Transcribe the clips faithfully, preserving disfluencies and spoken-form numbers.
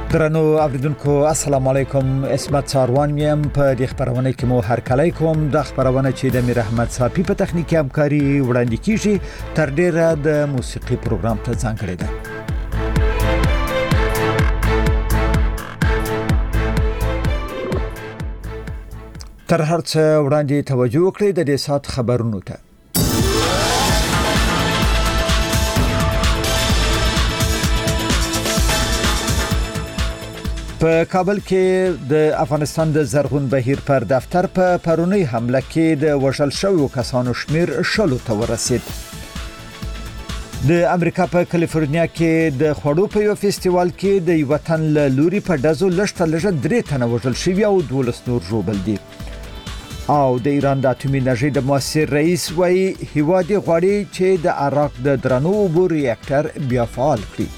درنو اوریدونکو السلام علیکم. اسمت ساروان میم په دې خبرونه کې مو هر کله کوم د خبرونه چې د میر احمد صافی په تخنیکی همکاري وړاندې کیږي تر ډیره د موسیقي پروګرام ته ځانګړې ده. تر هر څه وړاندې توجه وکړئ د دې سات خبرونو ته. په کابل کې د افغانستان د زرغون بهیر پر دفتر په پرونی حمله کې د وژل شویو کسانو شمیر شلو ته ورسید. د امریکا په کالیفورنیا کې د خوړو په یو فستیوال کې د وطن له لوري په دزو لشته لږه درې تنه وژل شوی او دولس نور ژوبل دي. او د ایران د اټومي انرژي د مؤثر رئیس وایي هیواد غواړي چې د عراق د درنو اوبو ریاکټر بیا فعال کړي.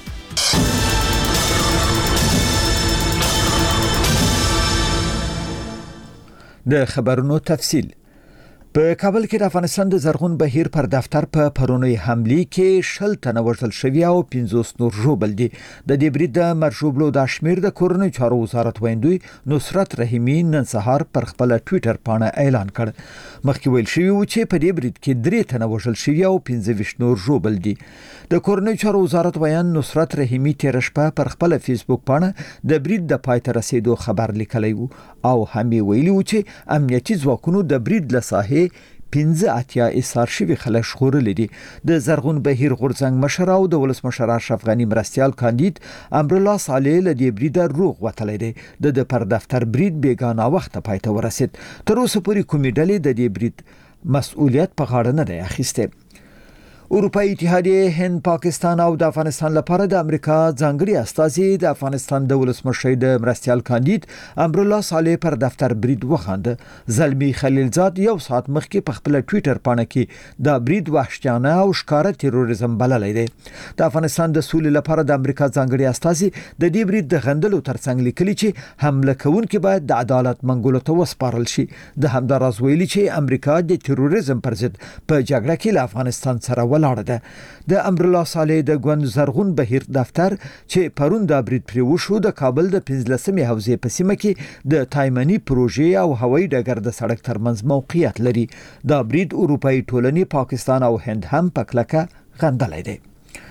د خبرونو تفصیل. په کابل کې د افغانستان د زرغون بهیر پر دفتر په پرونی حمله کې شل تنه وژل شوی او پنځوس نور ژوبل دي. د دې برید د مرجوبلو د شمیر د کورنۍ چارو وزارت ویندوی نصرت رحیمی نن سهار پر خپل ټوئیټر باندې اعلان کړ. مخکې ویل شوی و چې په دې برید کې درې تنه وژل شوی او پنځه ویشت نور ژوبل دي. د کورنۍ چارو وزارت ویان نصرت رحیمی تیر شپه پر خپل فیسبوک باندې د برید د پای ته رسیدو خبر لیکلی و او هم ویلي و چې امنیتي ځواکونو د برید له ساحې پنځه اتیا ایثار شوی خلک شغورل دي. د زرغون بهیر غورځنګ مشر او د ولسمشر اشرف غنی مرستيال کاندید امرالله صالح له دې برید روغ وتلی دی. د پر دفتر برید بیگانه وخت پای ته ورسید. تر اوسه پورې کومې ډلې د دې برید مسؤلیت په غاړه نه دی اخیسته. اروپای اتحادیه هند پاکستان او د افغانستان لپاره د امریکا ځانګړي استازي د افغانستان د ولسمشر د مرستيال کاندید امرالله صالح پر دفتر برید وخاند. زلمی خلیلزاد یو ساعت مخکې په خپل ټوئیټر باندې کې د برید وحشیانه او ښکاره تروریزم بللی دی. د افغانستان د سولې لپاره د امریکا ځانګړي استازي د دې برید د غندلو ترڅنګ لیکلي چې حمله کوونکي باید د عدالت منګولو ته وسپارل شي. د همداراز ویلي چې امریکا د تروریزم پر ضد په جګړه کې له افغانستان سره ولاړ ده. د امرالله صالح د ګوند زرغون بهیر دفتر چې پرون د برید پرې وشو د کابل د پنځلسمې حوزې په سیمه کې د تایمنی پروژې او هوایي ډګر د سړک ترمنځ موقعیت لري. دا برید اروپאי ټولنې پاکستان او هند هم په کلکه غندلی دی.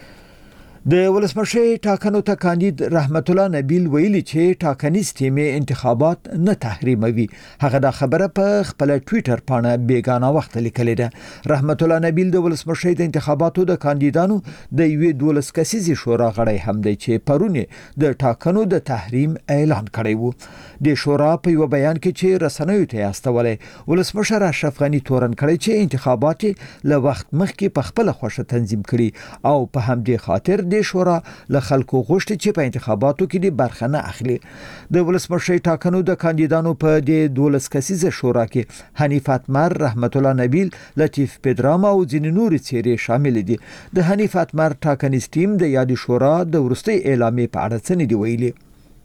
د ولسمشر ټاکنو ته کاندید رحمت الله نبیل ویلي چې ټاکنیز ټیمې انتخابات نه تحریموي. هغه دا خبره په خپل ټوئیټر باندې بیگانه وخت لیکلې ده. رحمت الله نبیل د ولسمشر د انتخاباتو د کاندیدانو د یوې دولس کسیزې شورا غړی هم دی چې پرونه د ټاکنو د تحریم اعلان کړی وو. د شورا په یو بیان کې چې رسنیو ته استولې ولسمشر اشرف غنی تورن کړی چې انتخابات له وخت مخکې په خپل خوښه تنظیم کړي او په همدې خاطر د شورا له خلکو غوښتي چې په انتخاباتو کې د برخه نه اخلي. د ولسمشر ټاکنو د کاندیدانو په د دولس کسیزه شورا کې حنیف اتمر، رحمت الله نبیل، لطیف پدرام او ځینې نور څیرې شامل دي. د حنیف اتمر ټاکنیز ټیم د یادی شورا د ورستي اعلامیې په اړه څه نه دی ویلي.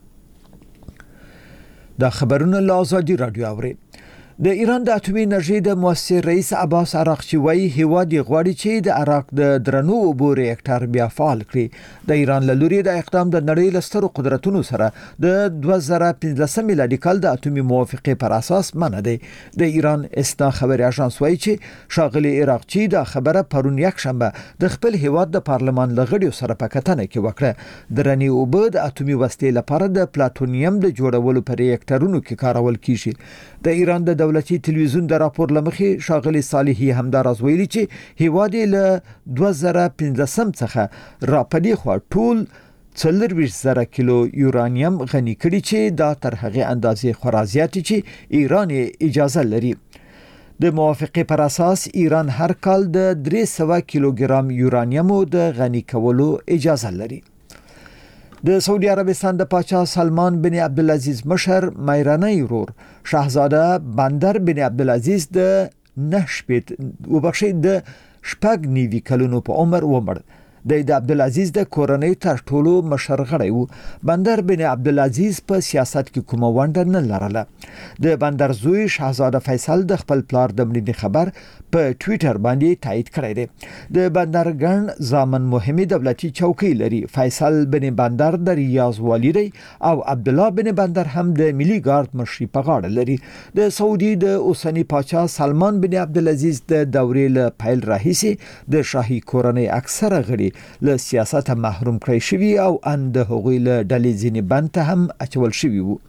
دا خبرونه له آزادي رادیو اوري. د ایران د اټومي انرژي د مؤثر رئیس عباس عراقچی وایي هیواد غواړي چې د عراق د درنو اوبو ریاکټر بیا فعال کړي. د ایران له لوري د اقدام د نړۍ له سترو قدرتونو سره د دوه زره پنځلسم میلادي کال د اټومي موافقې پر اساس منع دی. د ایران اسنا خبري اژانس وایي چې شاغلي عراقچی د خبره پرون یک شنبه د خپل هیواد د پارلمان لغړیو سره په کتنه کې وکړه. درنې اوبو د اټومي وسلې لپاره د پلاټونیم د جوړولو پر ریاکټرونو کې کارول کیږي. د ایران د دولتي تلویزیون د راپور لمخې شاغلي صالحي همداراز ویلي چې هیواد له دوه زره پنځلسم څخه را پدې خو ټول څلور زره کیلو یورانیم غني کړي چې دا تر هغه اندازې خورازيات چې ایران اجازه لري. د موافقې پر اساس ایران هر کال د درې سوه کیلوګرام یورانیم د غني کولو اجازه لري. د سعودي عربستان د پاچا سلمان بن عبدالعزیز مشر مایرانی ورور شاهزاده بندر بن عبدالعزیز د نهشپت وبخښي د شپږ نیوي کلونو په عمر ومړ. د عبدالعزیز د کورنۍ تر ټولو مشر غړی و. بندر بن عبدالعزیز په سیاست کې کومه ونډه نه لرله. د بندر زوی شاهزاده فیصل د خپل پلار د مړینې خبر په ټوئیټر باندې تایید کړی دی. د بندر ګڼ ځامن مهمه دولتي چوکۍ لري. فیصل بن بندر د ریاض والی دی او عبدالله بن بندر هم د ملي ګارد مشري په غاړه لري. د سعودي د اوسنی پاچا سلمان بن عبدالعزیز د دورې له پیل راهیسې د شاهي کورنۍ اکثره غړي له سیاست محروم کړی شوی او ان د هغوی له ډلې ځینې بند ته هم اچول شوی وو.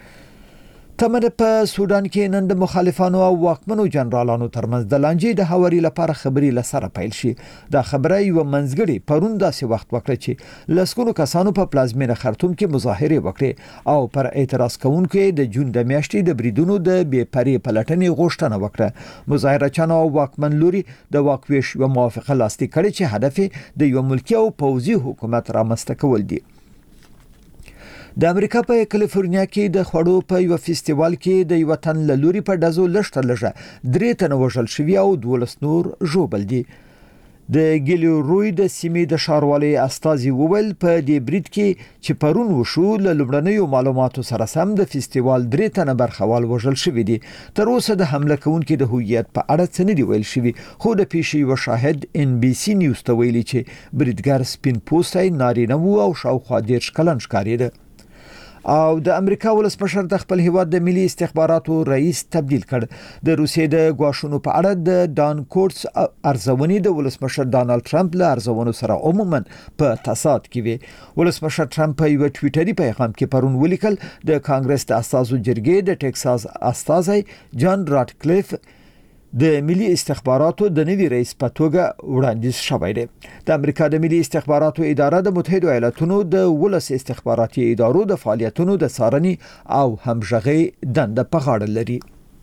تمره په سودان کې نن د مخالفانو او واکمنو جنرالانو ترمنځ د لانجې د هواري لپاره خبري لسره پیل شي. دا خبره یو منځګړي پرون داسې وخت وکړه چې لسکونو کسانو په پلازمینه خرطوم کې مظاهره وکړه او پر اعتراض کوونکو د جون د میاشتې د بریدونو د بې پرې پلټنې غوښتنه وکړه. مظاهرچیانو او واکمن لوري د واکويش و موافقه لاسلیک کړي چې هدف د یو ملکی او پوځي حکومت رامنځته کول دي. د امریکا په کالیفورنیا کې د خوړو په یو فستیوال کې د یو تن لوري په دزو لشته لږه درې تنه وژل شوی او دولس نور ژوبل دي. د ګیلوروی د سیمې د ښاروالۍ استازي وویل په دې برید کې چې پرون وشو له لومړنیو معلوماتو سره سم د فستیوال درې تنه برخوال وژل شوی دي. تر اوسه د حمله کوونکو د هویت په اړه څه نه دی ویل شوی، خو د پیښې یو شاهد ان بي سي نیوز ته ویلي چې بریدګر سپین پوستی نارینه وو او شاوخوا دېرش کلن ښکارېده. او د امریکا ولسمشر د خپل هیواد د ملي استخباراتو رئیس تبدیل کړ. د روسیې د غواښونو په اړه د ډان کوټس ارزونې د ولسمشر ډانلډ ټرمپ له ارزونو سره عموما په تضاد کې وي. ولسمشر ټرمپ په یو ټوئیټري پیغام کې پرون ولیکل د کانګرس د اساسو جرګې د ټکساس استازي جان راټکلیف د ملي استخباراتو د نوي رئیس په توګه وړاندیز شوی دی. د امریکا د ملي استخباراتو اداره د متحده ایالاتونو د ولس استخباراتي ادارو د فعالیتونو د څارنې او همغږي دنده په غاړه لري.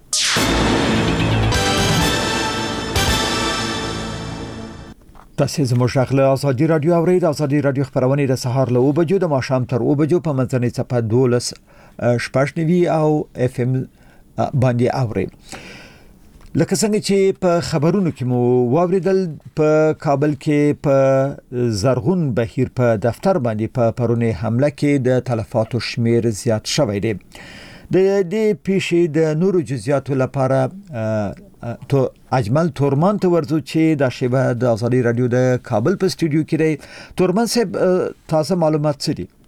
تاسو زموږ غږ له ازادي رادیو اورید. ازادي رادیو خبرونه د سهار له اوبجو د ماښام تر اوبجو په منځنۍ چپه دولس شپږ نوي او اف ام باندې اوري. لکه څنګه چې په خبرونو کې مو واوریدل، په کابل کې په زرغون بهیر په دفتر باندې په پرونی حمله کې د تلفاتو شمیر زیات شوی دی. د دې پیښې د نورو جزئیاتو لپاره تو اجمل تورمان ته ورزو چې د شیبه د ازادي رادیو د کابل په استودیو کې دی. تورمان صاحب تازه معلومات څه دي؟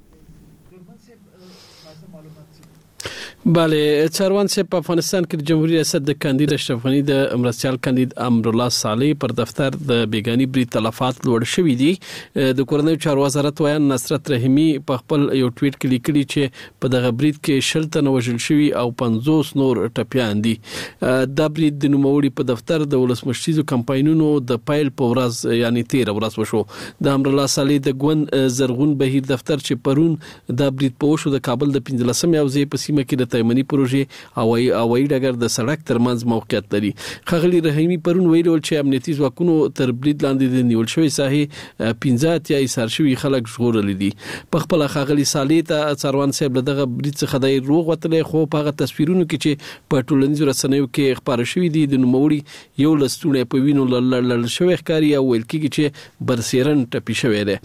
بله، چاروان صاحب په افغانستان کې د جمهوریت ریاست د کاندید اشرف غنی د مرستيال کاندید امرالله صالح پر دفتر د بیگانی برید تلفات لوړ شوې دي. د کورنۍ چارو وزارت وایي نصرت رحیمی په خپل یو ټویټ کې لیکلي چې په دغه برید کې شل تنه وژل شوي او پنځوس نور ټپيان دي. دا برید د نوموړي په دفتر د ولسمشریزو کمپاینونو د پایل په ورځ یعنی تیر ورځ وشو. د امرالله صالح د ګوند زرغون بهیر دفتر چې پرون دا برید په وشو د کابل د پنځلسم یوځای په سیمه کې د تایمنی پروژې او اوای ډګر د سړک ترمنځ موقعیت لري. خغلی رحیمی پرون ویل چې امنیتي ځواکونو تر برید لاندې د نیول شوی ساحې پنځه اتیا ایثار شوی خلک ژغورل دي. په خپل خغلی صالح ته څاروان صاحب دغه برید څخه د روغ وتلې خو په هغه تصویرونو کې چې په ټولنیزو رسنیو کې خبر شوی دي د نوموړي یو لستونه په وینو لړل شوی ښکاری او ویل کېږي چې برسیرن ټپي شوی دی.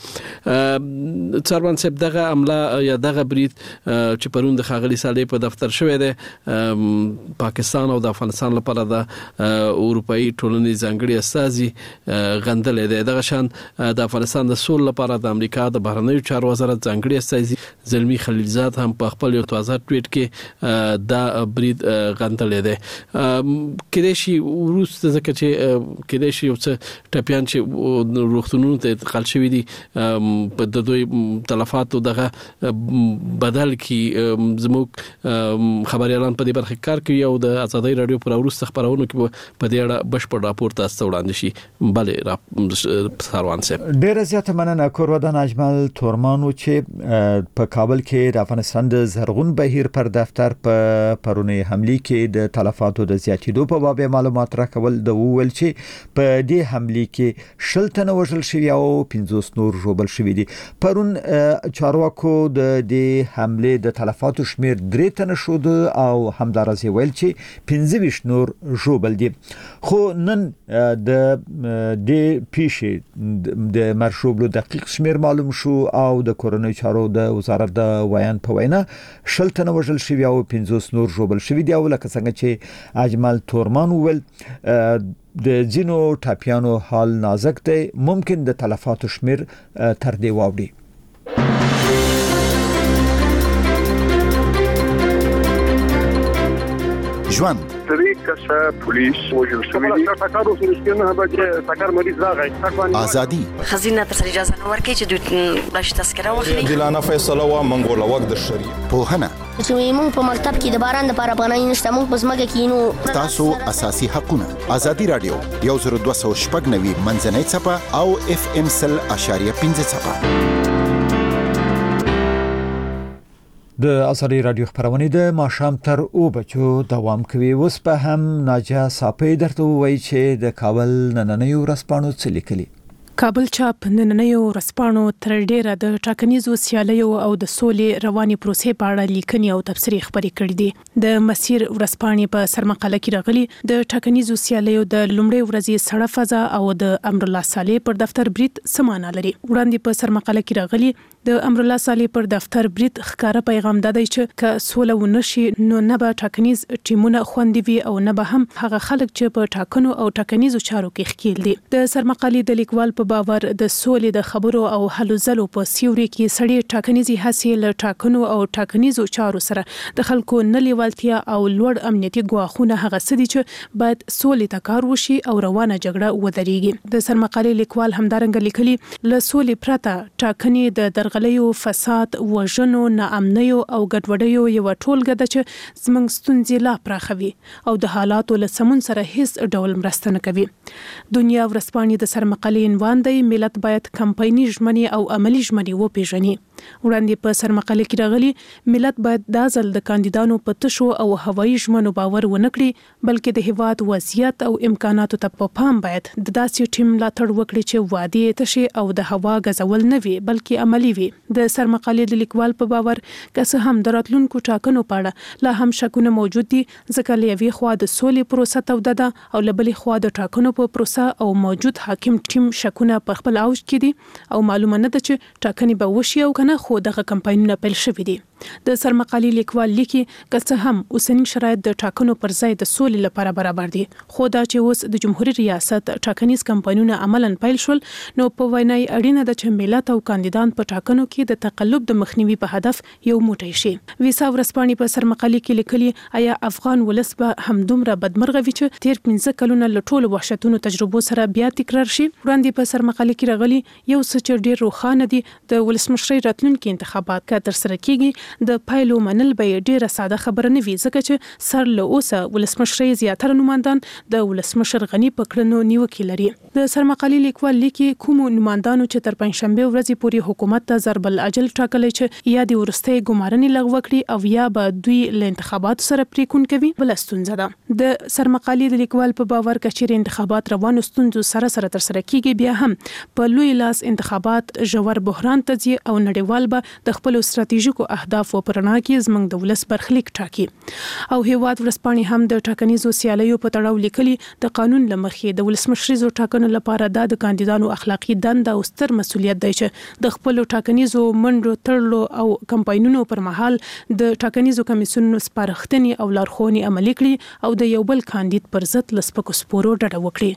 څاروان صاحب دغه عمله یا دغه برید چې پرون د خغلی صالح په دفتر شوی د پاکستان او د افغانستان لپاره د اروپאי ټولنې ځانګړي استازي غندل دي. دغه شان د افغانستان د سول لپاره د امریکا د بهرنیو چارو وزارت ځانګړي استازي زلمی خلیلزاد هم په خپل یو تازه ټویټ کې دا برید غندل دي. کله شي وروسته ځکه چې کله شي یو څه ټپيان چې روغتونونو ته انتقال شوی دي په د دوی تلفاتو دغه بدل کې زموږ خبريالان په دې برخه کار کوي او د ازادي رادیو پر وروسته خبرونو کې په دې اړه بشپړ راپور تاسو وړاندې شي. بله ساروان صاحب ډېر زیات مننه. کورودان اجمل تورمانو چې په کابل کې د افغانستان د زرغون بهیر پر دفتر په پرونی حمله کې د تلفاتو د زیاتېدو په باب معلومات راکول د وویل چې په دې حمله کې شل تنه وژل شوي او پنځوس نور ژوبل شوي دي. پرون چارواکو د دې حمله د تلفاتو شمیر درې تنه تنه شود او همدارز ویل چې پنځه ویشت نور ژوبل دي. خو نن د د پیښې د مرشوبلو دقیق شمیر معلوم شو او د کورونی چارو د وزارت د ویان په وینا شل تنه وژل شوی او پنځوس نور ژوبل شوی دی. او لکه څنګه چې اجمل تورمان ویل د جنو ټاپیانو حال نازک دی، ممکن د تلفاتو شمیر تر دی واوړي. ژوند درې کسه پولیس وژل شوی دي. ټاکارو سره نه به ټاکار مریض راغی. ازادي خزینه تر اجازه نه ورکړي چې د بلش تذکره واخلي. دلانه فیصله وا منګول وخت د شریعه پوهنه چې موږ په مکتب کې د باران لپاره پناه نشته، موږ په ځمکه کې نو تاسو اساسي حقونه. ازادي رادیو یو زر دوه سوه شپږ نوي منځنۍ چپه او اف ام سل اشاریه پنځه چپه. د ازادي رادیو خبرونه د ماښام تر او بچو دوام کوي. اوس په هم ناجا صاحب درته وایي چې د کابل نننۍ ورځپاڼو څه لیکلي. کابل چاپ نننۍ ورځپاڼو تر ډیره د ټاکنیزو سیالیو او د سولې رواني پروسې په اړه لیکنې او تبصرې خبرې کړې دي. د مسیر ورځپاڼې په سرمقاله کې راغلي د ټاکنیزو سیالیو د لومړۍ ورځې سړه فضا او د امرالله صالح پر دفتر برید سمانه لري. وړاندې په سرمقاله کې راغلي د امرالله صالح پر دفتر برید ښکارا پیغام دادی چې ک سوله ونشي نو نه به ټاکنیز ټیمونه خوندي وي او نه به هم هغه خلک چې په ټاکنو او ټاکنیزو چارو کې ښکیل دي. د سرمقالې د لیکوال په باور د سولې د خبرو او حل زلو په سیوري کې سړي ټاکنیزي حاصل ټاکنو او ټاکنیزو چارو سره د خلکو نه لیوالتیا او لوړ امنیتي ګواښونه هغه سدي چې باید سولې ته کار وشي او روانه جګړه ودرېږي. د سرمقالې لیکوال همدارنګه لیکلي له سولې پرته ټاکنې د درغلیو، فساد، وژنو، ناامنیو او ګډوډیو یو ټولګه ده چې زموږ ستونزې لا پراخوي او د حالاتو له سمون سره هیڅ ډول مرسته نه کوي. دنیا ورځپاڼې د سرمقالې عنوان دی ملت باید کمپایني ژمنې او عملی ژمنې وپیژني. وړاندې په سرمقاله کې راغلي ملت باید د ځل د کاندیدانو په تشو او هوایي ژمنو باور ونه کړي، بلکې د هیواد وضعیت او امکاناتو ته په پام باید د داسې ټیم ملاتړ وکړي چې وعدې تشي او د هوا غځول نه وي بلکې عملی وي. د سرمقالې د لیکوال په باور که څه هم د راتلونکو ټاکنو په اړه لا هم شکونه موجود دي، ځکه له یوې خوا د سولې پروسه توده ده او له بلې خوا د ټاکنو په پروسه او موجود حاکم ټیم شکونه په خپل اوج کې دي او معلومه نه ده چې ټاکنې به وشي او کنه، خو دغه کمپاینونه پیل شوي دي. د سرمقالې لیکوال لیکي که څه هم اوسنی شرایط د ټاکنو پر ځای د سولې لپاره برابر دي، خو دا چې اوس د جمهوریت ریاست ټاکنیز کمپاینونه عملاً پیل شول نو په وینای اړینه ده چې ملت او کاندیدان په ټاکنو کې د تقلب د مخنیوي په هدف یو موټی شي. ویسا ورځپاڼې په سرمقالې کې لیکلي آیا افغان ولس به همدومره بدمرغه وي چې تیر پنځه کلونه له ټولو وحشتونو تجربو سره بیا تکرار شي. وړاندې په سرمقالې کې راغلي یو څه چې ډیر روښانه دي د ولسمشرۍ راتلونکي انتخابات که تر سره کیږي د پایلو منل به ډیره ساده خبره نه وي، ځکه چې سر له اوسه ولسمشرۍ زیاتره نمایندان د ولسمشر غنی په کړنو نیوکې لري. د سرمقالې لیکوال لیکي کوم نمایندانو چې تر پنځشنبه ورځې پورې حکومت ته ضرب الاجل ټاکلی چې یا د ورستۍ ګمارنې لغوه کړي او یا به دوی له انتخاباتو سره پریکون کوي بل ستونزه ده. د سرمقالې د لیکوال په باور کچېرې انتخابات روانو ستونزو سره سره تر سره کیږي بیا هم په لوی لاس انتخابات ژور بحران ته ځي او نړیوال به د خپل ستراتیژیکو اهدافو پر رڼا کې زموږ د ولس برخلیک ټاکي. او هیواد ورځپاڼې هم د ټاکنیزو سیالیو په تړاو لیکلي د قانون له مخې د ولسمشریزو ټاکنو لپاره د کاندیدانو اخلاقی دنده او ستر مسولیت دی چې د خپل ټاکنیزو منډو تړلو او کمپاینونو پر مهال د ټاکنیزو کمیسیونونو سپارښتنې او لارښوونې عملي کړي او د یو بل کاندید پر ضد لسپکو سپورو ډډه وکړي.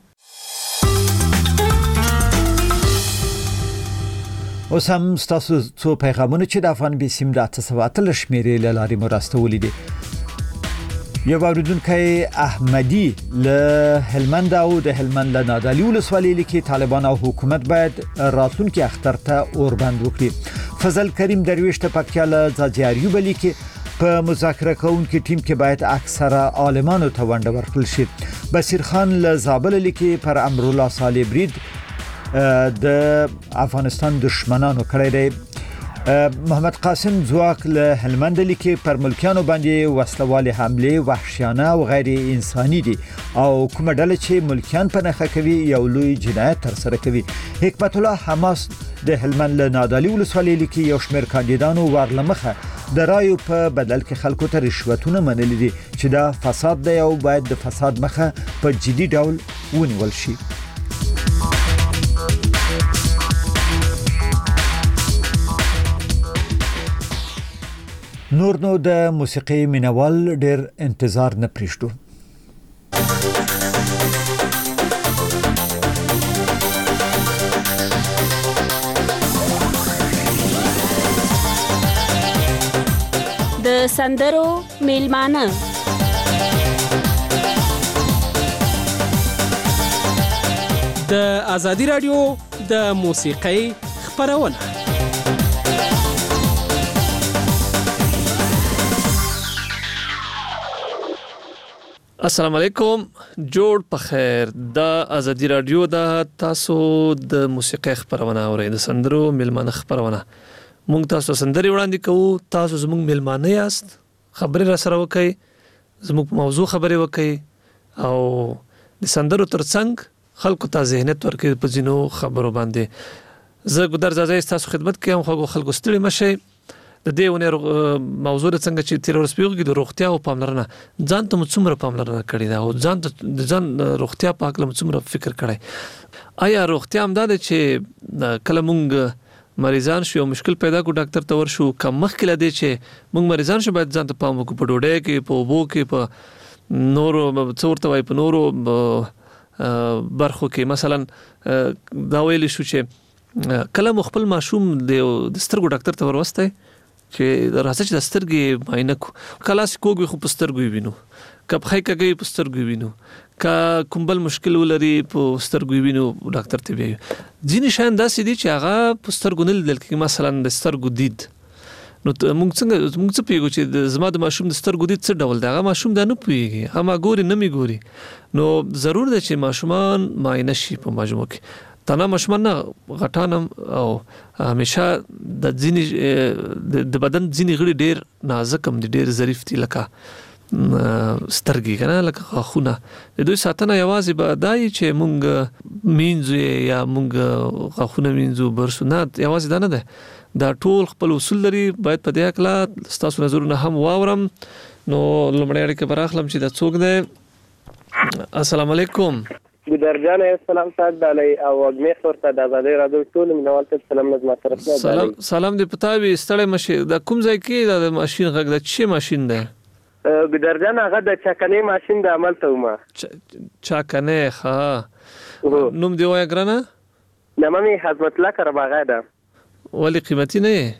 اوس هم ستاسو څو پیغامونه چې د افغان بي سیم د اته سوه اتلس شمیرې له لارې مو راستولي دي. یو اوریدونکی احمدي له هلمند او د هلمند له نادعلي ولسوالۍ لیکي طالبان او حکومت باید راتلونکي اختر ته اوربند وکړي. فضل کریم درویش ته پکتیا له ځاځي لیکي په مذاکره کوونکي ټیم کې باید اکثره عالمانو ته ونډه ورکړل شي. بصیر خان له زابل لیکي پر امرالله صالح برید د افغانستان دشمنانو کړی دی. محمد قاسم ځواک له هلمند لیکي پر ملکیانو باندې وسلوالې حمله وحشیانه او غیر انساني دي او کومه ډله چې ملکیان په نخښه کوي یو لوی جنایت تر سره کوي. حکمت الله حماس د هلمند له نادعلي ولسوالۍ لیکي یو شمېر کاندیدانو ورلمخه د رایو په بدل کې خلکو ته رشوتونه منلي دي چې دا فساد دی او باید د فساد مخه په جدي ډول ونیول شي. نور نو د موسیقي مینوال ډېر انتظار نه پریږدو. د سندرو میلمانه د آزادی رادیو د موسیقۍ خبرونه. السلام علیکم، جوړ په خیر. د آزادی رادیو د تاسو د موسیقۍ خبرونه اورئ، د سندرو میلمانه خبرونه. مونږ تاسو سندري وړاندې کوو، تاسو زموږ میلمانه یاست، خبرې را سره وکړئ، زموږ په موضوع خبرې وکړئ او د سندرو ترڅنګ خلکو ته ذهنیت ورکړي په ځینو خبرو باندې. زه ګودر زازای تاسو خدمت کوم، خو خلکو ستړي مشئ. د دې ونې موضوع څنګه چې تیر ورځ پیوږي د روغتیا او پاملرنه، ځان ته څومره پاملرنه کړې ده او ځان ته د ځان روغتیا په اړه څومره فکر کړی؟ آیا روغتیا هم ده چې کله مونږ مریضان شو یو مشکل پیدا کو ډاکټر ته ورشو، کم مخکې لدی چې مونږ مریضان شو باید ځان ته پام وکړو په ډوډۍ کې، په اوبو کې، په نورو څورته وای په نورو برخو کې. مثلا دا ویل شو چې کله مخبل ماشوم د سترګو ډاکټر ته وروسته چې راځي چې د سترګې معاینه کو، کله سکوګي خو په سترګو وینو، کب خای کګي په سترګو وینو، کا کومبل مشکل ولري په سترګو وینو ډاکټر ته ویو. ځینې شان داسې دي چې هغه په سترګو نه لیدل کېږي، مثلا د سترګو دید. نو موږ څنګه موږ څه پیږو چې زما د ماشوم د سترګو دید څه ډول دی؟ هغه ماشوم دا نه پیږي، هغه ګوري نه می ګوري. نو ضرور دی چې ماشومان معاینه شي په مجموع کې. تنه ماشومان نه غټانم او همیشه د ځینې د بدن ځینې غړي ډېر نازک هم دي، ډېر ظریف دي، لکه سترګې کنه، لکه غاښونه. د دوی ساتنه یوازې به دای چې مونږ مینځو یا مونږ غاښونه مینځو برسو، نه یوازې دا نه ده، دا ټول خپل اصول لري. باید په دې اړه ستاسو نظرونه هم واورم. نو لومړی اړیکه به راخلم چې دا څوک دی. السلام علیکم. ګودر جان السلام صاحب دالای او اګمې خورته د آزادی رادیو ټول مینوال ته سلام نظم طرف نه. سلام سلام دې پتاوي ستړی مشي. دا کوم ځای کې د ماشين غږ د چی ماشين ده؟ ګودر جان هغه د چاکنې ماشين د عمل ته ومه. چاکنې ها نوم دی وای ګرانه؟ نمامي حضرت الله کرباغه ده. ولی قیمتي نه یې؟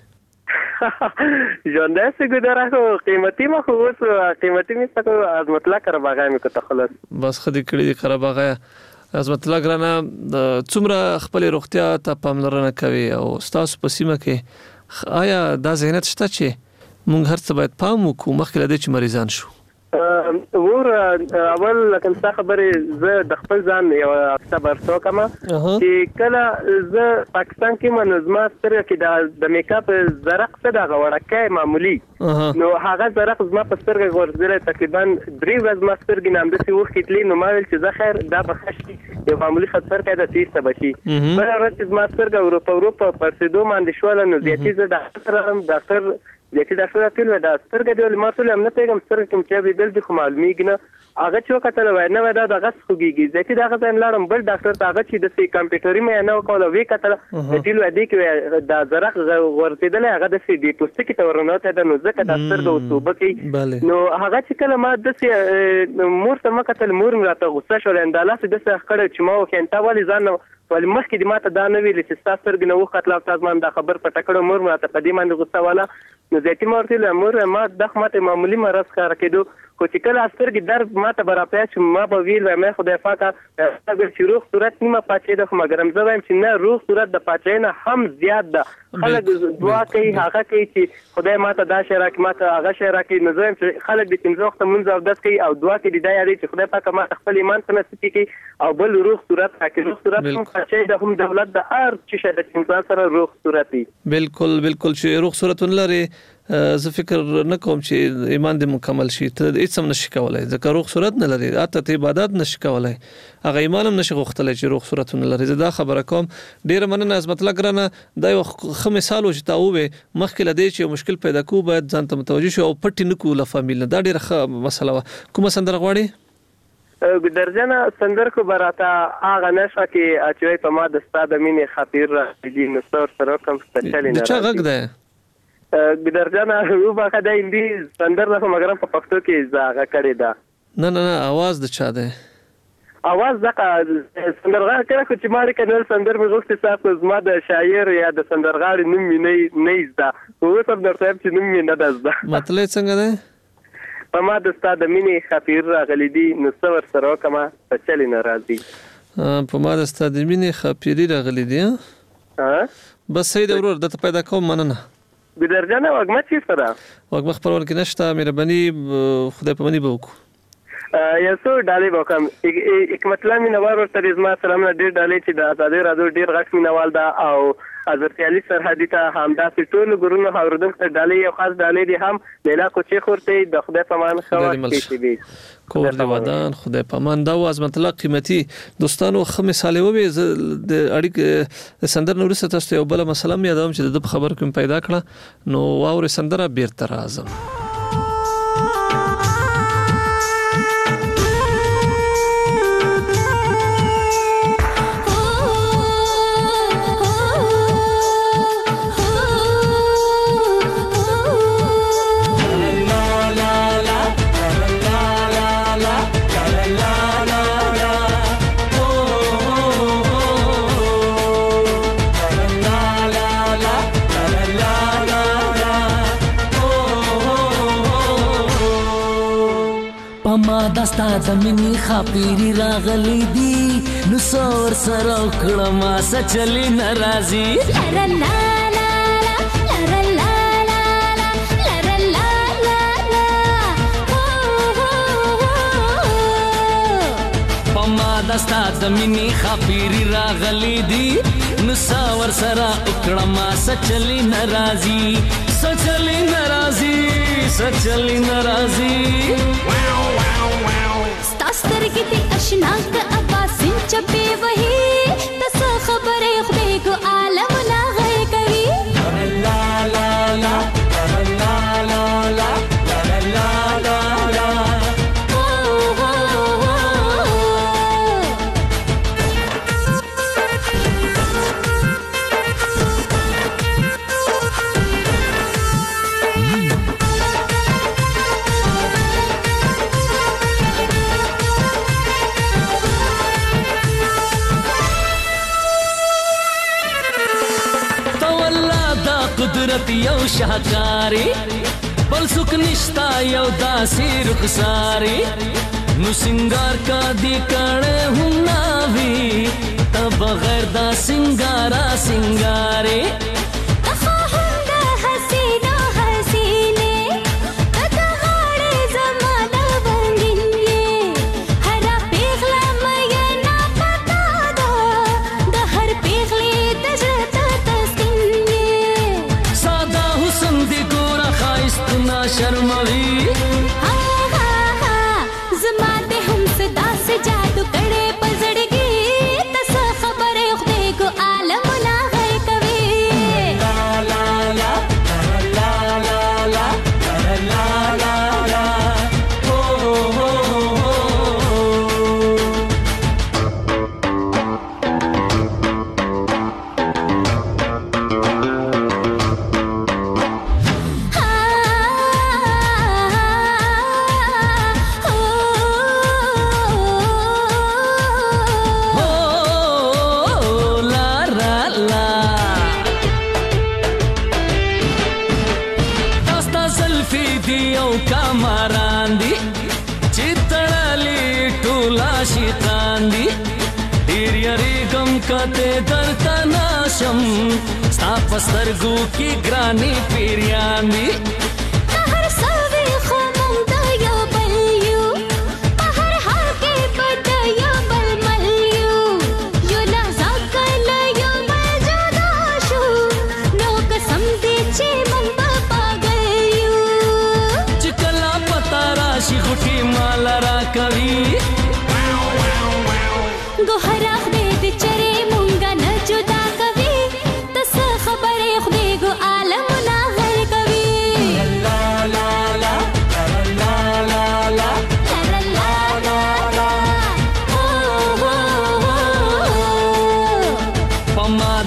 ژوندی سه ګودره خو قیمتي ما خو اوس قیمتي مې څه کو حضرت الله کرباغه مې کو ته خلاص بس خدي کړي دي کرباغه. حضرت الله ګرانه څومره خپل روغتیا ته پاملرنه کوي او تاسو په سیمه کې آیا دا ذهنیت شته چې مونږ هر څه باید پام وکړو مخکې له دې چې مریضان شو؟ ور اول لکه څه خبرې زه د خپل ځان یو صبر توکم چې کله زه پاکستان کې منظمه سره کې د میک اپ زرق څه د غوړکه معمولی نو هغه زرق زما په سترګې ورزره تقریبا درې ورځې ما سترګې نام د سی وخت کتلی نو ما ویل چې زه خیر دا بخښي یو معمولی خطر کې د تیسته بشي بل ورځ ما سترګې اروپا اروپا پرسیدو باندې شول نو زیاتې زه ډاکټر ډاکټر دغه ډاکټر ټول دا سترګې د ماته هم نه پیغام سترګې کوم چې به بل د خو معلومیږي نه هغه چې کتل وای نه ودا د غس خوږیږي ځکه دا غزا لارم بل ډاکټر ته هغه چې د سی کمپیوټري مې نه وکول وی کتل د ټیل ودی کې دا زرق ورتیدل هغه د سی دی پوسټ کې تورنه ته نو ځکه د سترګو وسوبه کې نو هغه چې کله ما د سی مور ته ما کتل مور مې راته غوسه شول انداله د څه خړ چې ما وکینتا ولی ځان ول مخکې د ماته دا نه ویل چې تاسو سترګې نه وختل او تاسو باندې خبر پټ کړو مور ماته قدیم باندې غوسه والا نو ځکه مورته مور ما د خمته معمولی مرز کار کېدو خو چې کله سترګې درد ماته برا پېښ ما په ویل مې خدای پاکه چې روغ صورت نیمه پاتې ده خو مګرم زه وایم چې نه روغ صورت د پاتې نه هم زیات ده خلک دعا کوي هغه کوي چې خدای ماته دا شی راکړي ماته هغه شی راکړي نو زه چې خلک د پنځه وخت مونږ او داس کوي او دعا کوي دا یاري چې خدای پاک ما خپل ایمان ته نصیب کړي او بل روغ صورت راکړي روغ صورت چې د هم دولت د هر چې شي د انسان سره روغ صورت وي. بالکل بالکل چې روغ صورتونه لري. زه فکر نه کوم چې ایمان دې مکمل شي، ته هیڅ هم نشي کولای ځکه روغ صورت نه لري، اته عبادت نشي کولای، هغه ایمان هم نشي غوښتلی چې روغ صورتونه لري. زه دا خبره کوم. ډیره مننه عظمت الله ګرانه. دا یو ښه مثال و چې تا ووې مخکې له دې چې یو مشکل پیدا کوو باید ځان ته متوجه شو او پټ نه کړو له فامیل نه. دا ډیره ښه مسله وه. کومه سندره غواړې؟ ګدرجنه سندر کو براته هغه نشه کې اچوي په ما د ستا د مینې خاطر راځي نو سر سره کوم سپیشل نه چا غږ ده ګدرجنه یو باخه د هندي سندر نه مګرم په پښتو کې زاغه کړی دا. نه نه نه आवाज د چا ده؟ आवाज دغه سندرغاړي کړه چې ماري کنل سندر مې غوښتي تاسو زما د شاعر یا د سندرغاړي نوم مې نه نه زده. هو څه درته چې نوم مې نه دزده. مطلب څنګه ده؟ په ما د ستا د مینې خاطر راغلی دي نو څور سره کما په چلی ناراضي. په ما د ستا د مینې خاطر راغلی دي. ها بس سید ورور د ته پیدا کوم مننه. ګدرجنه وګمه چې سره وګمه خبرونه کې نشته مهرباني خدای په منی به وکړو. یا څو ډالې وکم حکمت الله مینوال ورته زما سلام نه ډېر ډالې چې د آزادۍ راډیو ډېر غټ مینوال ده او حضرت علي سرحدي ته همداسې ټول ګورونو اوریدونکو ته ډالۍ یو خاص ډالۍ دي هم لیلا کوچې خورته د خدای په امان خو کور دی ودان خدای په امان. دا عظمت الله قیمتي دوستانو خه مثال وې د اړیک سندر نور ست تاسو یو بل مسله مې یادوم چې د خبر کوم پیدا کړه نو واور سندره بیرته راځم. دستا زمینی خاپیری راغلی دی نو سور سره کړه ما سچلی ناراضي. لا لا لا لا لا لا لا لا پما دستا زمینی خاپیری راغلی دی نو سور سره کړه ما سچلی ناراضي. سچلی ناراضي سچلی ناراضي. سترګې دې اشنا ک اباسین چپی وਹੀ تس خبره خدای کو عالم لا غي کوي. لا لا لا لا لا لا لا لا لا قدرت یو شاهکاری بل څوک نشتا یو داسې رخساری نو سنگار کا دی کړه هم ناوی ته بغیر دا سنگارا سنگاره शर्मवी हा हा हा زما ته هم صدا سے جادو کړي پزړګي تس خبره خدای کو عالم لا غي کوي. لا لا لا لا لا لا لا لا لا او او کته درته ناشم ستا پسترګو کی ګرانی پیریان دی. هر سوي خو مونږ د یو بل یو په هر حال کې بد یو بل مل یو یو لحظه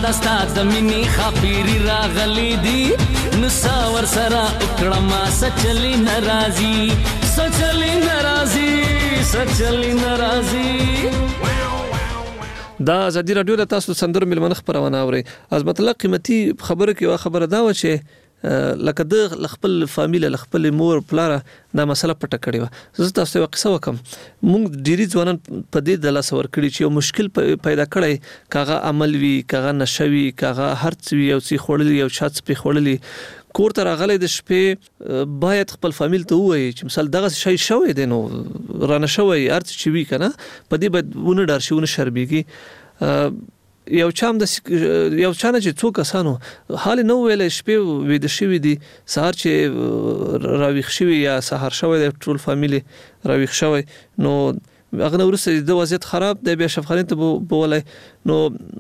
دستا زمینی خاپیری راغلی دی نسا ور سرا اکڑا ما سچلی نرازی سچلی نرازی سچلی نرازی. دا ازادي رادیو د تاسو سندرو ملمن خبرونه اوري. از مطلق قیمتي خبره کې وا خبره دا و چې لکه د خپل فامیل خپل مور پلاره دا مسله پټه کړې و. زه تاسو ته قصه وکم. مونږ ډيري ځوانان په دې د لاس ور کړی چې یو مشکل پیدا کړی کاغه عمل وی کاغه نشوي کاغه هرڅ وی او سی خړلې او شات په خړلې کور ته راغلی د شپې باید خپل فامیل ته وایي چې مثال دغه شی شوی دی نو رانه شوی ارت چې وی کنه په دې باید ونه ډار شي ونه شرمېږي. یو چام د یو چانه چې څو کسانو حال نو ویل شپې وې د شوی دی سهار چې راويخ شوی یا سهار شوی د ټول فامیلی راويخ شوی نو هغه ورسره د وضعیت خراب دی بیا شفخانه ته بولای نو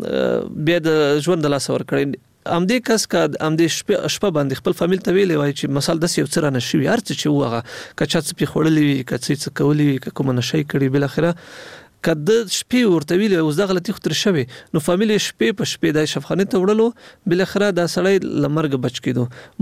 بیا د ژوند د لاس ور کړی امدې کس کا امدې شپه شپه باندې خپل فامیل ته ویلې وای چې مثال د یو څه نه شوی ارڅ چې وغه کچا څه په خړلې وي کڅ څه کولې وي کوم نشي کړي بل اخره کده شپې ورته ویل اوس د غلطي خطر شوی نو فامیل شپې په شپې د شفخانه ته وړلو بل اخره دا سړی لمرګ بچ کېدو.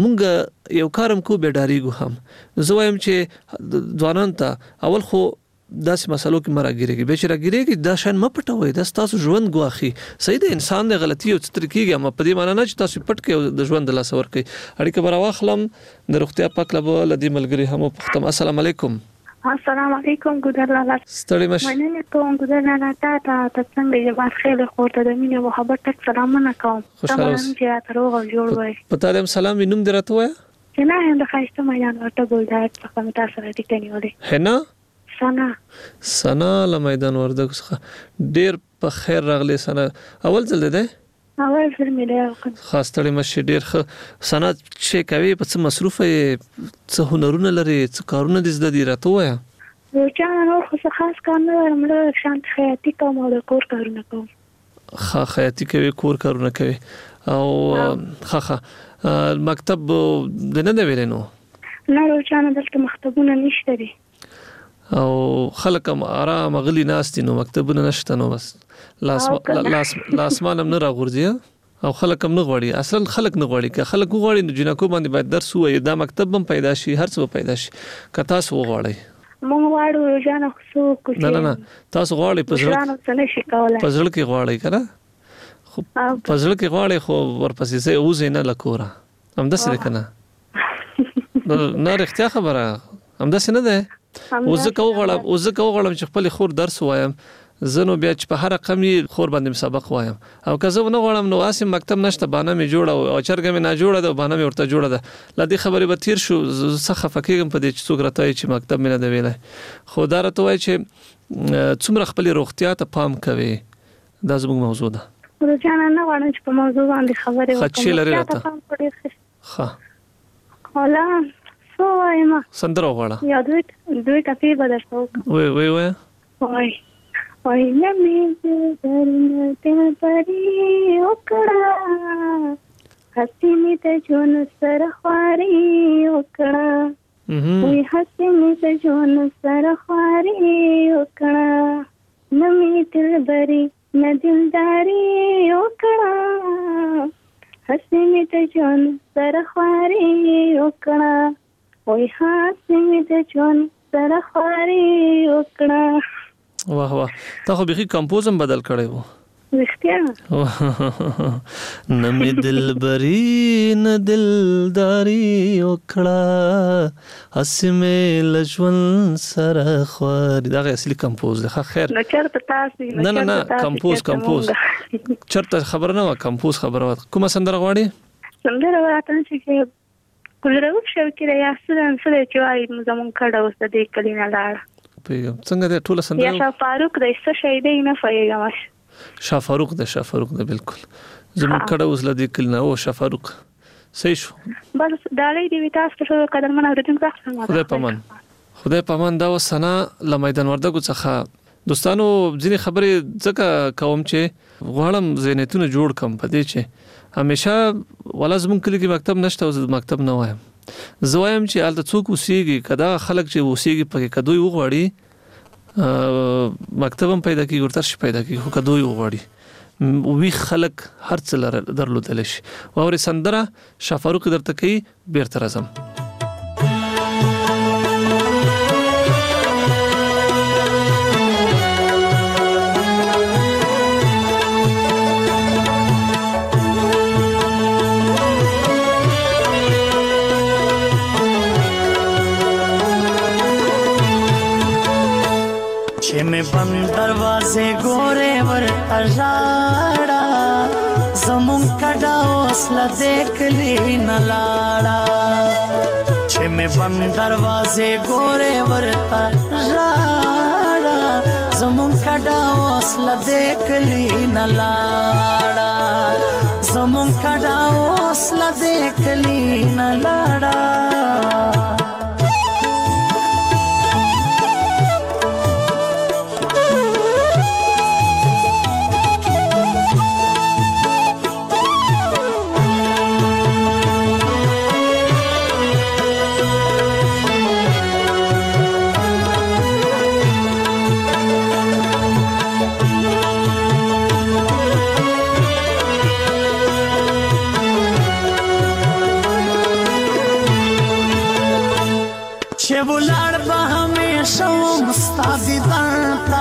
مونږ یو کارم کو به ډاریګو هم زه وایم چې ځوانان ته اول خو داسې مسلو کې مراګيريږي به چې راګيريږي دا شان م پټوي د تاسو ژوند ګواخي صحیح د انسان د غلطي او ستر کېږي اما په دې معنی نه چې تاسو پټ کې د ژوند لاس ور کوي. اړیکه برا واخلم د روغتیا پاک لبو لدی ملګری هم پختم. السلام علیکم. السلام علیکم ګودر لاله ستړي مشه مننه کوم ګودر لاله تا ته څنګه یې باندې خیلی خورته د مینې محبت تک سلامونه کوم. خوشاله چې تاسو غو جوړ وای پتا دې سلام وینم درته وای چې نه هم د خاصه میدان ورته ګولدار په کوم تاسو راځي کني ولې هنا سنا سنا له میدان وردګ څخه ډیر په خیر راغلی سنا اول ځل ده اول ځل مې ده خاص تړي مشه ډیر ښه سنا چې کوي په څه مصروفه څه هنرونه لري څه کارونه دې زده دي راته وای یو چا نور خو خاص کار نه لرم له شانت خیاطي کوم او کور کارونه کوم. ښه خیاطي کوي کور کارونه کوي او ښه ښه مکتب د نه دی ویل نو نه یو چا نه دلته مکتبونه نشته دي او خلک هم آرام غلي ناستي نو مکتبونه نشته نو بس لاس لاس لاسمان هم نه راغورځي او خلک هم نه غواړي اصلا خلک نه غواړي که خلک وغواړي نو جنکو باندې باید درس وایي دا مکتب هم پیدا شي هر څه پیدا شي که تاسو وغواړئ مونږ واړو جانه خو کو نه نه نه تاسو غواړئ په ځړ په ځړ کې غواړئ کنه خو په ځړ کې غواړئ خو ورپسې سه اوځي نه لکوره هم داسې کنه نه رښتیا خبره هم داسې نه ده وزکه وغړم وزکه وغړم چې خپل خور درس وایم زنو بیا چې په هر رقم خور باندې مسابقه وایم او که زه نه غواړم نو اسیم مکتب نشته بانه می جوړه او چرګه می نه جوړه ده بانه می ورته جوړه ده لدی خبرې به تیر شو څخه فکرګم په دې چې څوک راته چې مکتب می نه دی ویلای خو دا راته وای چې څومره خپل روغتیا ته پام کوي دا زموږ موضوع ده. ورجانه نه غواړم چې په موضوع باندې خبرې وکړم. خچې لري راته ښه ولا سو وایم سندره وغواړه یا دوی دوی ټپې به درته وکړم. وای وای وای وای وای لمې درنه ته پرې وکړه هسې مې ته ژوند سره خوارې وکړه وای هسې مې ته ژوند سره خوارې وکړه نه مې دلبرې نه دلدارې وکړه هسې مې ته ژوند سره خوارې وکړه وای هسې مې ته ژوند سره خوارې وکړه. واه واه تا خو بخي کمپوز هم بدل کړی وو رښتیا نه مې دلبري نه دلداري وکړه هسې مې له ژوند سره خوارې دا اصلي کمپوز دی خیر نه چېرته تاسې نه نه نه کمپوز کمپوز چېرته خبره نه وه کمپوز خبره وه کومه سندره غواړې سندره راته چې ګلرغوب شوقي یا څه څه چې وایي زمونږ کډه اوس د دې کلي نه لاړه پیغام څنګه د ټوله سندره یا شاه فاروق د څه شي دی نه فایګم شاه فاروق د شاه فاروق د بالکل زموږ کډه اوس لدی کلنه او شاه فاروق صحیح شو بس دالې دی تاسو ته قدرمن اوریدونکو ښه خدای پامان خدای پامان دا وسنه ل میدان وردګو څخه دوستانو ځینې خبرې ځکه کوم چې غواړم زینتونه جوړ کم پدې چې همیشه ولا زموږ کلی کې مکتب نشته او مکتب نه وایم زوایم چې الته څوک وسیږي کدا خلک چې وسیږي پکې کدوې وغواړي مکتب هم پیدا کیږي ورته شي پیدا کیږي خو کدوې وغواړي وی خلک هر څه درلودل شي. او سندره شفاروق درته کوي بیرته راځم. में बंद दरवाजे गोरे वर अजाड़ा ज़मुन कड़ा हौसला देख ली न लाड़ा छे में बंद दरवाजे गोरे वर अजाड़ा ज़मुन कड़ा हौसला देख ली न लाड़ा ज़मुन कड़ा हौसला देख ली न लाड़ा बुलाड़ हमेशा मुस्तादी दाता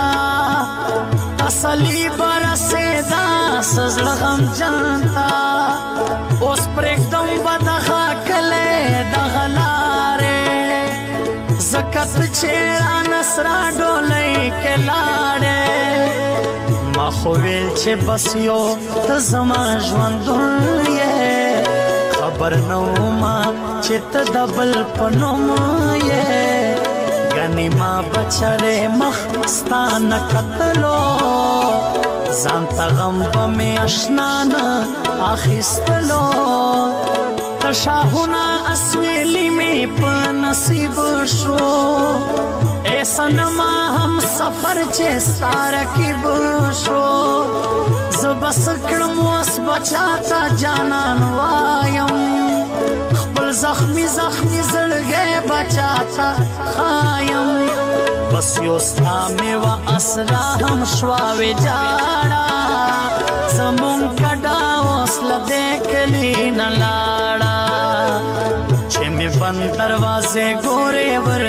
असली बरसे दास गम जानता उस पर एकदम बदखा कले दगलारे जकत चेरा नसरा डोले के लाड़े माखोवेल छे बसियो तजमा जवंदुन ये खबर नौमा चित दबल पनोम ये गनी माँ बचरे मखस्तान कतलो जानता गम में अशनान आखिस्तलो तशाहुना असवेली में पनसीब शो ऐसा नमा हम सफर चे सारा की बुशो जबस क्रमोस बचाता जानान वायम जख्मी जख्मी जलगे बचाता खायम बस योस्ता में व असरा हम श्वावे जाड़ा ज़मुन कड़ा हौसला देख ली न लाड़ा छे में बंद दरवाजे गोरे वर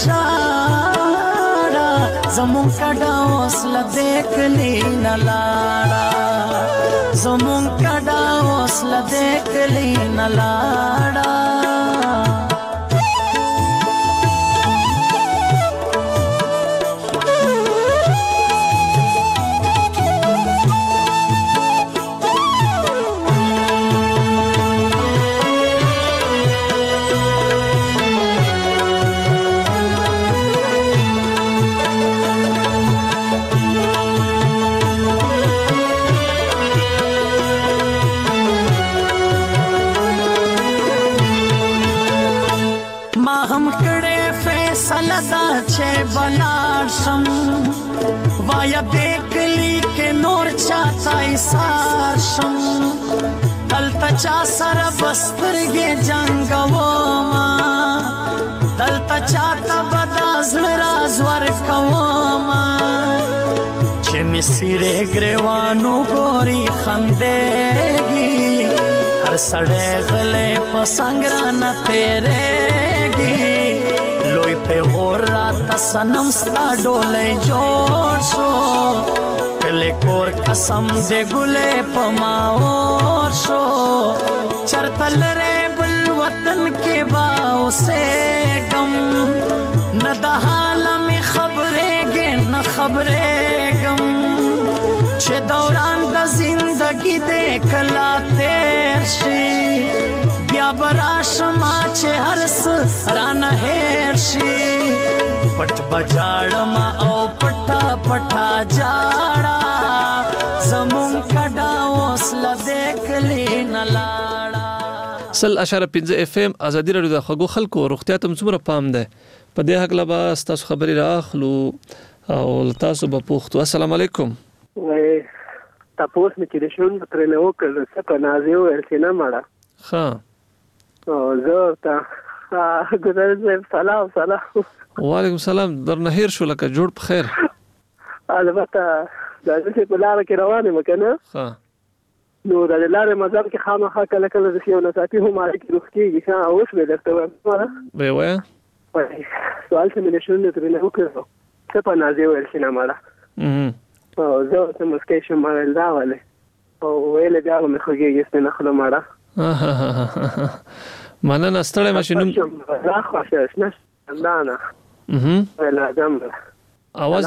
तजाड़ा ज़मुन कड़ा हौसला देख ली न लाड़ा ज़मुन कड़ा हौसला देख ली न लाड़ा सलदा छे बनाशम वाया देख ली के नोर चाचा इसारशम दल तचा सर बस्तर गे जंगवो मां दल तचा तबदाज़ राज़वर कवो मां छे मिसिरे ग्रेवानो गोरी खंदेगी हर सड़े गले पसंगरा न तेरेगी लोई पे और रात सनम सा डोले जोर शो पहले कोर कसम दे गुले पमाओर शो चरतल रे बुल वतन के बाव से गम न दहाला में खबरे गे न खबरे गम छे दौरान द जिंदगी देख लाते शी या बराशमा छे हरस राना हेरशी पट बजाड़मा ओ पटा पटा जाड़ा ज़मुन कड़ा हौसला देख ली न लाड़ा. سل اشاره پنځه اف ام ازادي رادیو د خلکو خلکو روغتیا ته څومره پام ده په دې حق لا به تاسو خبري راخلو او تاسو به پوښتنه. السلام علیکم. تاسو مې چې د شون تر له وکړ څه په نازیو ورسینه مړه ها او زه ته ګذر سلام سلام وعلیکم السلام در نهیر شو لکه جوړ په خیر. البته دا چې په لار کې روانه مکنه ها نو د لارې مزل کې خامخا کله کله د یو نصافي هم اړیکې روح کېږي ښه اوس به درته وایم به وایه سوال څه مې نشون ترې نه وکړو څه په نازې ویل شي نه ماله او زه ورته مسکی شم ما ویل دا ولې او ویلې بیا به مې خوږېږي سپینه خوله ماړه مننه ستړی مه شې نوم دا خوښه شنه همدانه ویل اعظم اواز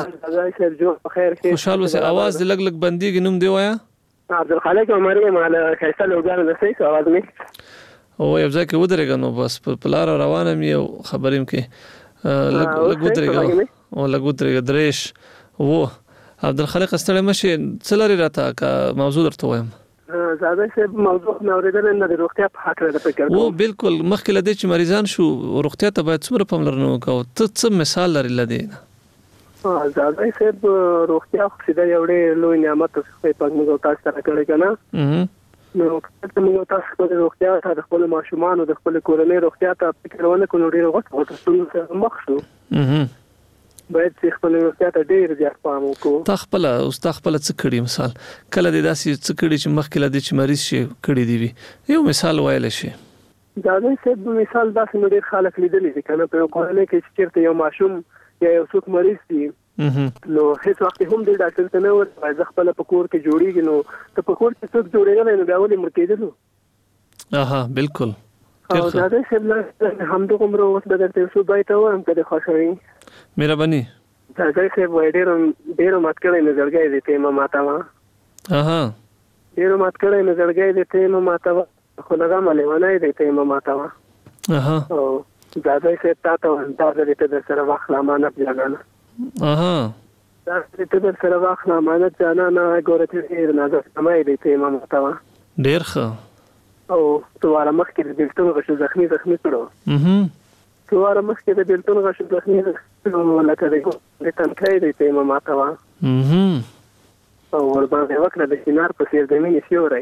خوشحال اوسې اواز دې لږ لږ بندېږي نوم دې وایه عبدالخالق عمري ماله ښایسته لوګانو د صحیح اواز مې او یو ځای کې ودرېږه نو بس په لاره روانه مې او خبرې م کې لږ ودرېږه او لږ ودرېږه درېش و عبدالخالق ستړی مه شې څه لرې راته که موضوع درته وایم زاده صاحب موضوع مې اورېدلی نه د روغتیا په هکله د فکر و بالکل مخکې له دې چې مریضان شو روغتیا ته باید څومره پاملرنه وکړو ته څه مثال لرې له دې نه زاده صاحب روغتیا خو چې دا یو ډېر لوی نعمت خدای پاک موږ او تاسو ته راکړی که نه نو که موږ تاسو خپلې روغتیا ته د خپلو ماشومانو د خپلې کورنۍ روغتیا ته فکر ونه کړو نو ډېر غټ غټو ستونزو سره مخ شو باید چې خپلې روغتیا ته ډېر زیات پام وکړو تا خپله اوس تا خپله څه کړي مثال کله دې داسې څه کړي چې مخکې له دې چې مریض شي کړي دي وي یو مثال ویلی شي زاده صاحب مثال داسې مې ډېر خلک لیدلي دي که نه په یو کورنۍ کې چې چېرته یو ماشوم یا یو څوک مریض دي نو هیڅ وخت هم دې ډاکټر ته نه ورته زه خپله په کور کې جوړېږي نو ته په کور کې څوک جوړېدلی نو بیا ولې مړ کېدلو اها بالکل او زاده صاحب همدغومره اوس به درته یو څو بیته ووایم که دې خوښوي مهرباني زاده صاحب وایي ډېرو ډېرو مات کړی مې زړګی دې ته یې مه ماتوه اها ډېرو مات کړی مې زړګی دې ته یې مه ماتوه خو له غمه لیونی دې ته یې مه ماتوه اها او زاده صاحب تا ته وایم دا ځلې ته در سره واخله امانت جانانه اها دا ته در سره واخله امانت جانانه ګوره چې ډېر نازک سمای دی ته یې مه ماتوه ډېر ښه او څو واره مخکې د بېلتون غشو زخمي زخمي کړو څو واره مخکې د بېلتون غشو زخمي کړو لکه د تنکۍ دی ته یې مه ماتوه او ورباندې وکړه د چنار په څېر د مینې سیوری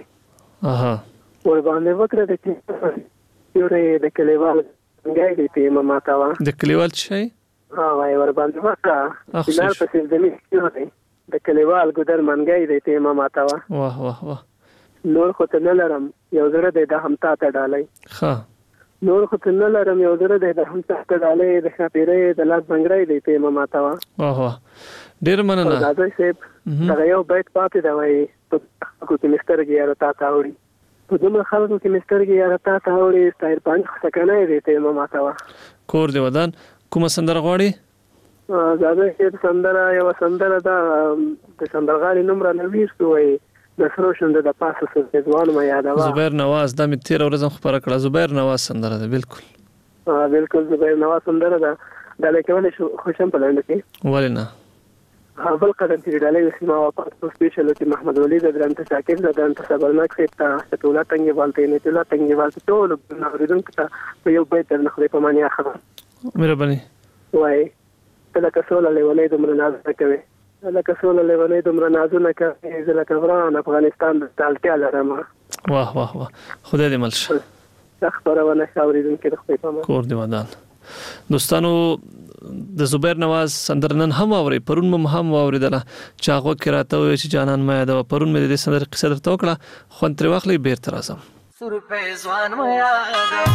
ورباندې وکړه د چنار سیوری د کلیوال ګای دی ته یې مه ماتوه د کلیوال څه شی وای ورباندې وکړه چنار په څېر د مینې سیوری د کلیوال ګودر منګی دی ته یې مه ماتوه واه واه واه نور خو ته نه لرم یو زړه دی دا هم تا ته ډالی ښه نور خو ته نه لرم یو زړه دی دا هم تا ته ډالی د ښاپېرۍ د لاس بنګړی دی ته یې مه ماتوه واه واه ډېر مننه زاده صاحب دغه یو بیت پاتې دی وایي په خلکو کې مې سترګې یاره تا ته اوړي په دومره خلکو کې مې سترګې یاره تا ته اوړي ستا عرفاني خو سکنی دی ته یې مه ماتوه کور دې ودان کومه سندره غواړي زاده صاحب سندره یوه سندره ده د سندرغاړي نوم رانه ویر شو وایي د سرو شونډو د پاسه ځوان مه یادوه زبیر نواز دا مې تېره ورځ هم خپره کړه زبیر نواز سندره ده بالکل بالکل زبیر نواز سندره ده دا لیکولی خوشم په لنډو کې ولې نه بل قدم چې ډالۍ وسیمه واپس په سپیشل کې محمد ولی د درنته شاکر د درنته صبرناک صاحب ته شتولا تنګیوال ته نه تولا تنګیوال ته ټول اوریدونکو ته په یو بیت نه خدای په معنی اخره مهرباني وای کله کسوله لیونې دومره ناز نه کوي کله کسوله لیونې دومره ناز نه کوي زله کوران افغانستان د تالتیا لرم واه واه واه خدای دې ملش خبرونه اوریدونکو ته خدای په معنی کور دی ودان دوستانو د زبیر نواز سندرنن هم اوري پرون مم هم اوریدله چې هغه کې راته وي چې جانان ما یاد و پرون مې د سندر قصه درته وکړه خو تر واخلې بیرته راځم سر په ځوان ما یاد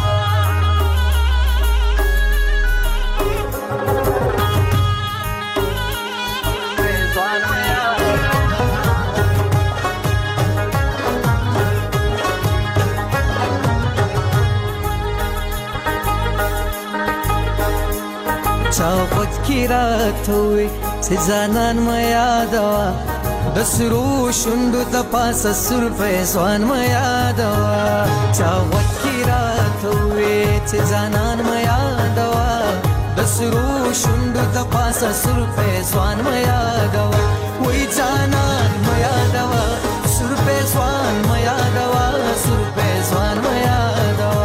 چاوت کی راتوي چې ځانان ما یادوا د سرو شوندو د پاسه سر په ځوان ما یادوا چاوت کی راتوي چې ځانان ما یادوا د سرو شوندو د پاسه سر په ځوان ما یادوا وای ځانان ما یادوا سر په ځوان ما یادوا سر په ځوان ما یادوا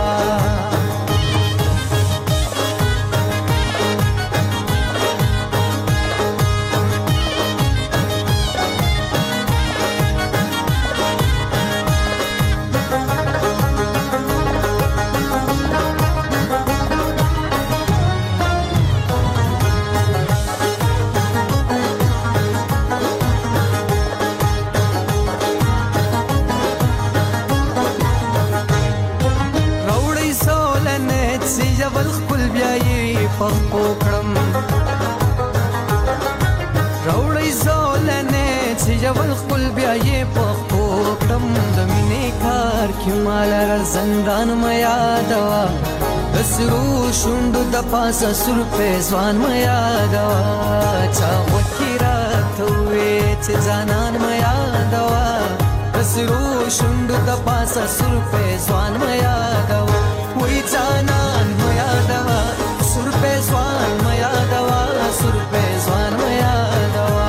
چې یو خپل بیا یې په کوکړم د مینې کار کې مال را زندان مې یادوا د سرو شوندو د پاسه سر په ځوان مې یادوا چا وکی راته وې چې ځانان مې یادوا د سرو شوندو د پاسه سر په ځوان مې یادوا وې ځانان مې یادوا سر په ځوان مې یادوا سر په ځوان مې یادوا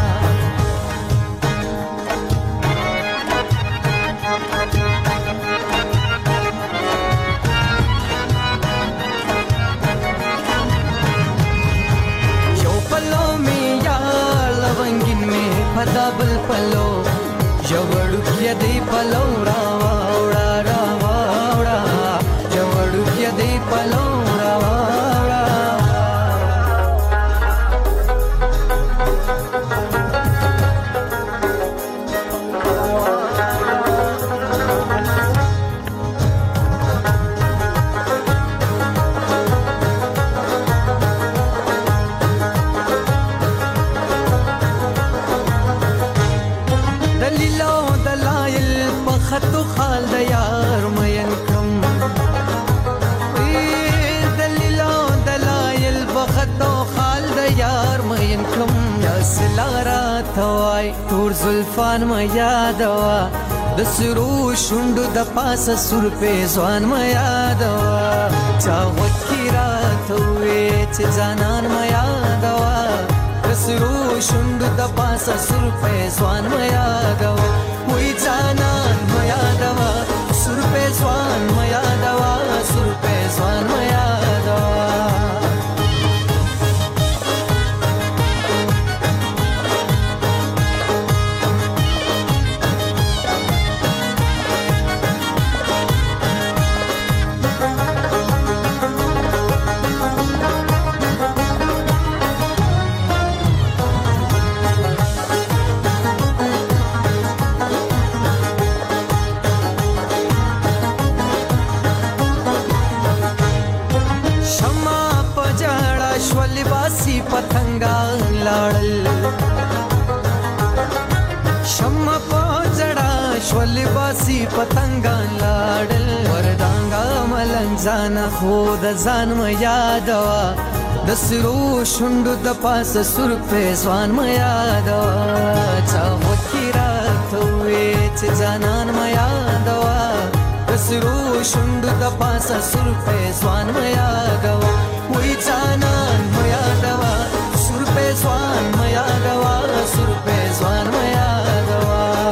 پدابل پلو جوړو کې دی پلو را وړا را وړا جوړو کې دی پلو را وړا خطو خال د یار مین کم دلیلا دلایل بخطو خال د یار مین کم یا سلارا توای تور زلفان ما یادوا د سرو شوندو د پاسه سر په ځوان ما یادوا چا وکی راتوي چې ځانان ما یادوا د سرو شوندو د پاسه سر په ځوان ما یادوا وې ځانان ما یادوا سر په ځوان ما یادوا سر په ځوان ما یادوا پتنګان لاړل شمع پوجړه شول باسي پتنګان لاړل وردانګا ملنګ خو د ځان ما یادوا د سرو شوندو د پاسه سر په ځوان ما یادوا چا وکی راته وې چې ځانان ما یادوا د سرو شوندو د پاسه سر په ځوان ما یادوا وې ځانان ما یادوا سر په ځوان ما یادوا سر په ځوان ما یادوا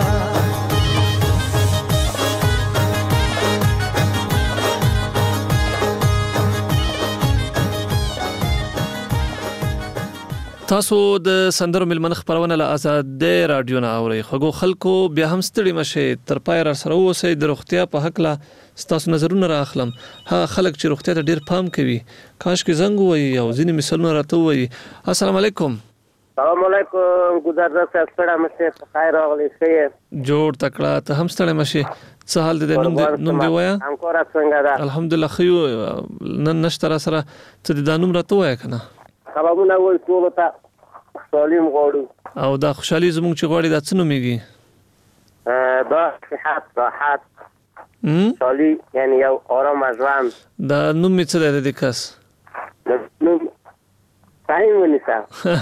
تاسو د سندرو ملمن خبرونه له آزاد رادیو نه اوري خو خلکو بیا هم ستړي مشه تر پای را سره اوسئ د روغتیا په حق لا ستاسو نظرونه راخلم ها خلک چې روغتیا ته ډیر پام کوي کاش کې زنګ وي او ځینې مثالونه راته وي السلام علیکم السلام علیکم ګذر صاحب سره مشه خیر راغلی شه جوړ تکړه ته هم ستړي مشه څه حال دې نوم نوم دی وایا انکور څنګه ده الحمدلله خو نن نشته سره ته د دانوم راته وایا کنه سببونه وای ټول ته سالم غواړو او دا خوشحالي زموږ چې غواړي دا څه نومېږي دا صحت راحت سالي یعنی یو آرام ژوند دا نوم می څه دی د کس نوم فاهم ونیسا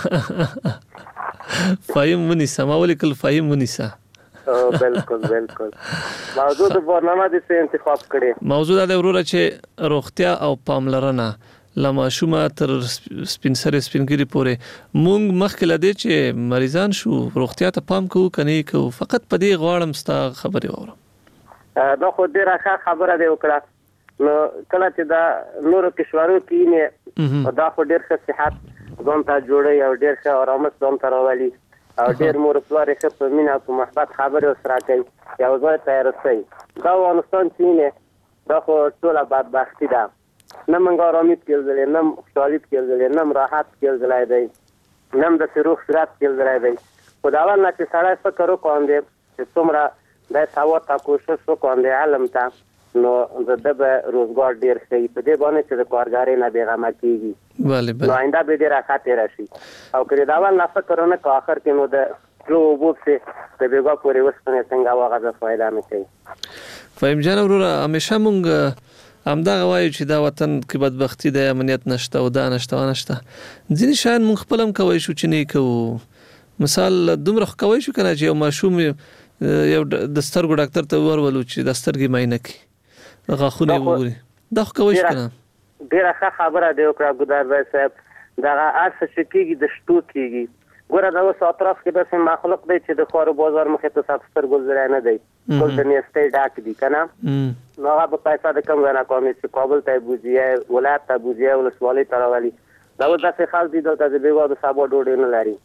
فاهم ونیسا ما ولې کل فاهم ونیسا بالکل بالکل موضوع د برنامه د څه انتخاب کړي موضوع د وروره چې روغتیا او پاملرنه لما شومه تر سپین سره سپینګری پورې مونږ مخکې لدې چې مریضان شو روغتیا ته پام کوو کني کوو فقط په دې غواړم ستا خبرې اورم دا خو ډیره ښه خبره دی وکړه نو کله چې دا نورو کشورو کې نه دا خو ډیر ښه صحت ځان ته جوړي او ډیر ښه آرامش ځان ته راولي او ډیر مور پلار یې په مینا او محبت خبرې سره کوي یو ځای ته رسي دا افغانستان چې نه دا خو ټول بدبختی ده نه منګ آرامي کېدل نه خوشحالي کېدل نه راحت کېدل دی نه د سروخ سرات کېدل دی خدای نه چې سړی فکر وکړي چې څومره د ثواب تا کوشش وکړي علم ته نو د دبه روزګار ډیر شي په دې باندې چې د کارګاري نه بیغمه کیږي bale bale نو آینده به ډیر راحت راشي او کړي دا ول نه فکرونه کو اخر کې نو د تلو اوبو پسې د بیګا پورې وسپنې څنګه واغه فایده مې کوي. فهم جان وروره همیشه مونږ همدغه وایو چې دا وطن کې بدبختی د امنیت نشته او دا نشته او نشته. ځینې شیان مونږ خپل هم کوی شو چې نه کوو. مثال دومره خو کوی شو که نه چې یو ماشوم یو د سترګو ډاکټر ته ورولو چې د سترګې معاینه کړي غاښونه یې وګوري. دا خو کوی شو که نه؟ ډېره ښه خبره دې وکړه ګلداد صاحب. دغه هر څه چې کېږي د شتو کېږي. ګوره دا اوس اطراف کې داسې مخلوق دی چې د خوارو بازار مخې ته ستاسو سترګو ځای نه دی، ټول د نیستۍ ډک دي که نه. نو هغه به پیسه د کوم ځای نه کوي چې کابل ته یې بوځي یا ولایت ته بوځي یا ولسوالۍ ته راولي. دا اوس داسې خلک دي دلته د بېګا د سبا ډوډۍ نه لري.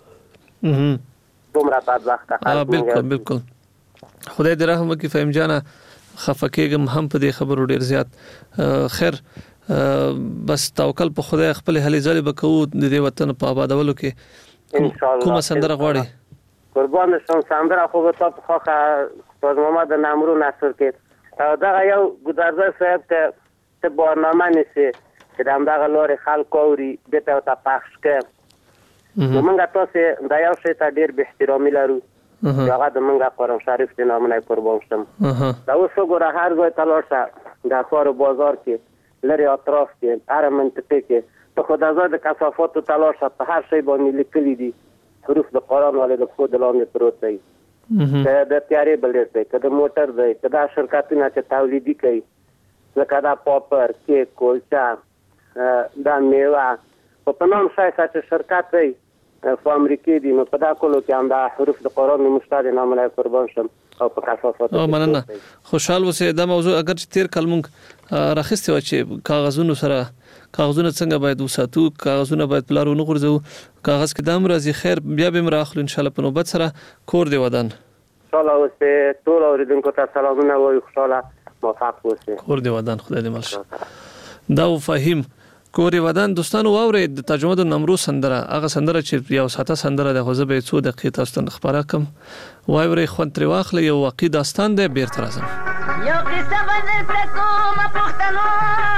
دومره بدبخته خلک. بالکل بالکل. خدای دې رحم وکړي فهم جانه. خفه کېږم هم په دې خبرو ډېر زیات. خیر بس توکل په خدای، خپل هلې ځلې به کوو د دې وطن په آبادولو کې. کومه سندره غواړي؟ قربان شم. سندره خو به تا په خوښه استاد محمد نامرو نصر کې دغه یو ګلداد صاحب ته ته برنامه نیسي چې د همدغه لارې خلک اوري دې ته ورته پخش کړه. نو موږ تاسې دا یو شی ته ډېر بې احترامي لرو چې هغه د موږ قرآن شریف د نامونه یې قربان شم. دا اوس وګوره هر ځای ته لاړ شه د ښارو بازار کې لرې اطراف کې هره منطقې کې ته خو د ځای د کثافاتو ته لاړ شه په هر شی باندې لیکلي دي حروف د قرآن ولې د پښو د لاندې پروت دی. که د تیارې بلډ دی، که د موټر دی، که دا شرکتونه چې تولیدي کوي لکه دا پاپر، کیک، کلچه، دا میوه په په نام ښایسته چې شرکت دی په امریکې دي، نو په دا کلو کې هم دا حروف د قرآن نوم شته د نامونه یې قربان شم او په کثافاتو. او مننه. خوشحال اوسئ. دا موضوع اگر چې تیر کال مونږ راخیستې وه چې کاغذونو سره کاغذونه څنګه باید وساتو، کاغذونه باید پلار ونه غورځوو، کاغذ کې دا هم راځي. خیر بیا به هم راخلو انشاءالله په نوبت سره. کور دې ودان. انشاءالله اوسئ. ټول اورېدونکو ته سلامونه وایو. خوشحاله موفق اوسئ. کور دې ودان. خدای دې مل شه. دا وفاهیم کور دې ودان. دوستانو واورئ د ترجمه د نمرو سندره، هغه سندره چې یو ساعته سندره ده، خو زه به یې څو دقیقې تاسو ته خپاره کړم. واورئ، خوند ترې واخلئ. یو واقعي داستان دی. بیرته راځم. یو قصه به درته کومه پښتنو،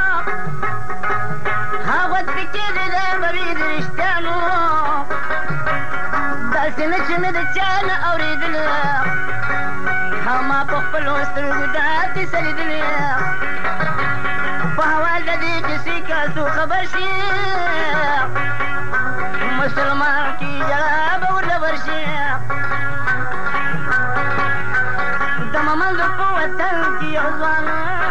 هغه چې د بوي د رښتیانو، داسې نه چې مې د چا نه اورېدله، هما په خپلو سترګو دا کیسه لیدلې. په حوال د دې کیسې که څوک خبر شي، مسلمان کې ژړا به ورله ورشي. د ممل په وطن کې یو ځوان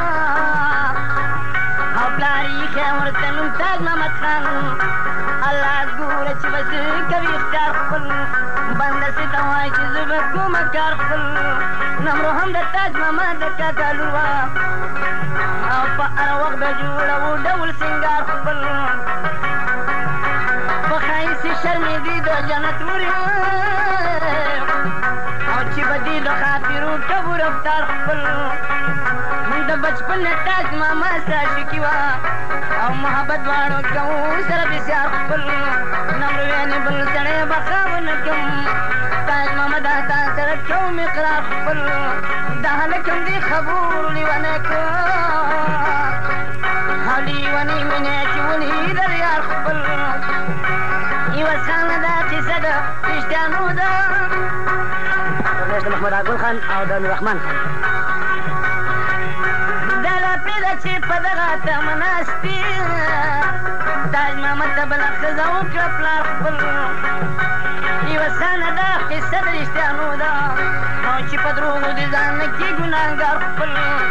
او پلار یې ښه ورته نوم تاج محمد خان. الله ګوره چې بس کوي اختیار خپل، بنده سې ته وایي چې زه به کومه کار خپل. نمرو هم د تاج محمد د کاکا لور وه او په هر وخت به جوړو ډول سینګار خپل. په ښایست یې شرمېدې د جنت ورې او چې به دې د خاطرو ټبو رفتار خپل. د بچپن نه تاج ماما ساشکي وه او محبت دواړو کوو سره بسیار خپل. نمرویانې بل سړی به ښه ونه کړم، تاج محمد تا سره کوم اقرار خپل. دا هلک هم دې خبرو لیونی کړ او لیونی مینې چې ولیدل یار خپل. یوه څانګه دا کیسه ده رښتیانو ده د محمد عقل خان او د نوررحمن خان. دا لاپې ده چې په دغه تمه ناست دي، تاج محمد ته بله ښځه وکړه پلار خپل. یوه څانګه دا قصه د رښتیانو ده او چې په دروغو د ځان نه کړي ګناهګار خپل.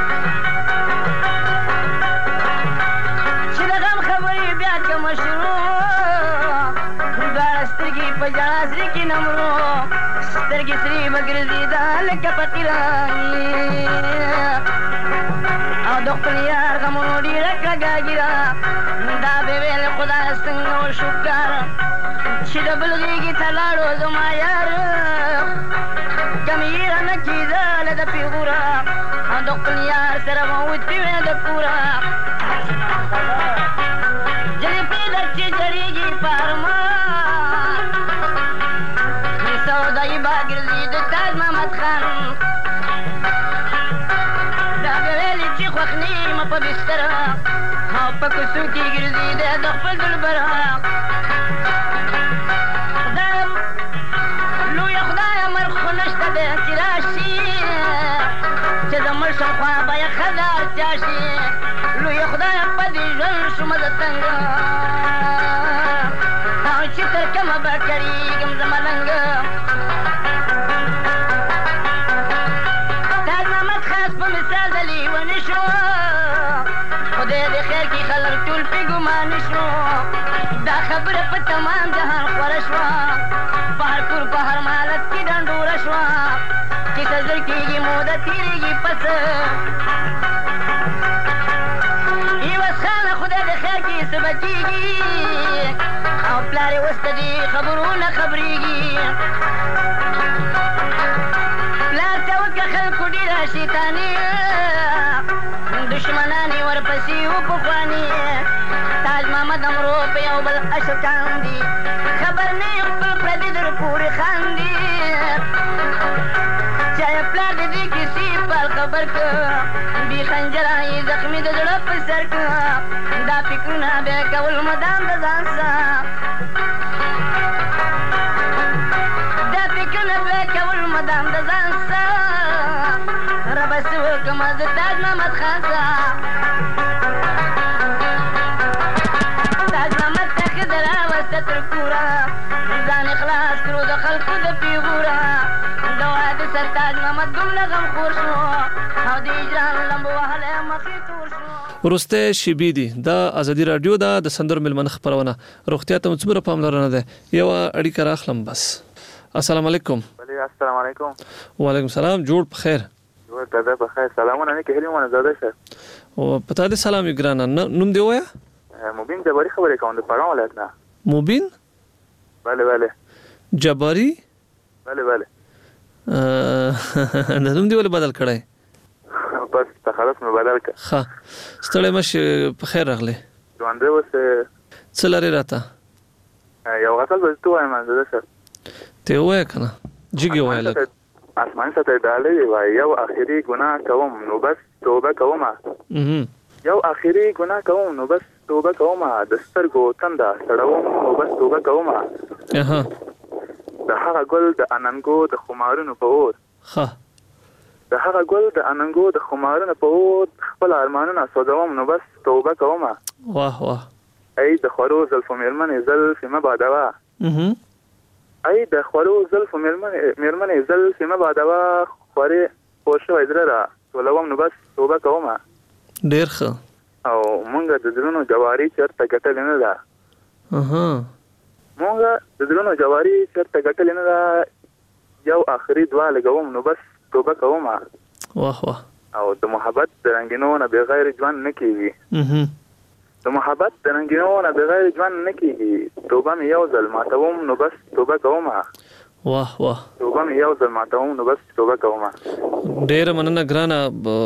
چې د غم خبرې بیا کومه شروع، دواړه سترګې په ژړا زړه کې نمرو، سترګې سرې به ګرځېده لکه فقیرانې او د خپل یار غمونو ډېره کړه ګاګیره. دا به ویل خدای څنګه وشو کار چې د بل غېږې ته لاړو زما یار. کم یې رانه کېده له د پیغوره او د خپل یار سره به وتې وې د کوره. جلې پرېږده چې جړېږي په ارمان، سودایي به ګرځي د تاج محمد خان. دا به ویلې چې خوښ نه یم په بستره او په کوڅو کې ګرځېده د خپل دلبره. خدای لویه خدای راشي لوی خدای په دې ژوند شوم زه تنګه او چې تر کومه به کړېږم زه ملنګ تاج محمد خاص په مثال د لیوني شو خدای دې خیر کړي خلک ټول پې ګمان شو دا خبره په تمام جهان خوره شوه په هر کور په هر مالت کې ډنډوره شوه کیسه زر کېږي موده تېرېږي پس عوض خانه خدای دې خیر کړي څه به کېږي او پلار یې اوس ته دې خبرونه خبرېږي پلار ته وکړه خلکو ډېره شیطاني دشمنان یې ورپسې و پخواني تاج محمد امرو په یو بل اشکان دي خبر نه یې خپل پردي در پورې خاندي چا یې پلار د دې کیسې پال خبر که بې خنجره یې زخمي د زړه په سر که دا فکرونه بیا کول مدام د ځان سه دا فکرونه بیا کول مدام د ځان سه ربه څه وکړمه زه تاج محمد خان سه تاج محمد ته ښه د راوسته تر کوره ځان خلاص کړو د خلکو د پیغوره د واده سر تاج محمد دومره غمخور شو او د اجران لمبو وهلی مخې تور شو. وروستی شیبې دي دا ازادي راډیو ده د سندرو مېلمانه خپرونه روغتیا ته مو څومره پاملرنه ده یوه اړیکه راخلم بس. السلام علیکم. السلام علیکم. وعلیکم السلام. جوړ په خیر. جوړ دادا په خیر. سلامونه نیکې هیلې مو زاده شه. او پتا دې سلام ګرانه نوم دی وایه؟ مبین جباری خبرې کوم د پروان ولایت نه. مبین؟ بله بله. جباری؟ بله بله. د نوم دی ولې بدل کړی؟ بس تخلص مې بدل کړ. ښه ستړی مه شې په خیر راغلی. ژوندی اوس څه لرې راته؟ یو غزل به درته ووایم زاده شه. ته یې ووایه که نه جګ یې ووایه لږ. آسماني سطح ډالۍ وایي یو آخري ګناه کوم نو بس توبه کومه یو آخري ګناه کوم نو بس توبه کومه د سترګو تنده سړوم نو بس توبه کومه د هغه ګل د اننګو د خمارونو په اور د هغه ګل د اننګو د خمارونو په اور خپل ارمانونه سوځوم نو بس توبه کومه. واه واه. ای د خورو زلفو مېرمنې زلفې مه بادوه ای د خورو زلفو مېرمنې زلفې مه بادوه خورې خور شوی زړه را ټولوم نو بس توبه کومه. ډېر ښه. او مونږ د زړونو جواري چېرته ګټلې نه ده مونږ د زړونو جواري چېرته ګټلې نه ده یو آخري دعا لګوم نو بس توبه کومه. واه واه. او د محبت د رنګینو نه بغیر ژوند نه کېږي د محبت د رنګینو نه بغیر ژوند نه کېږي توبه مې یو ځل ماتوم نو بس توبه کومه. واه واه. توبه مې یو ځل ماتوم نو بس توبه کومه. ډېره مننه ګرانه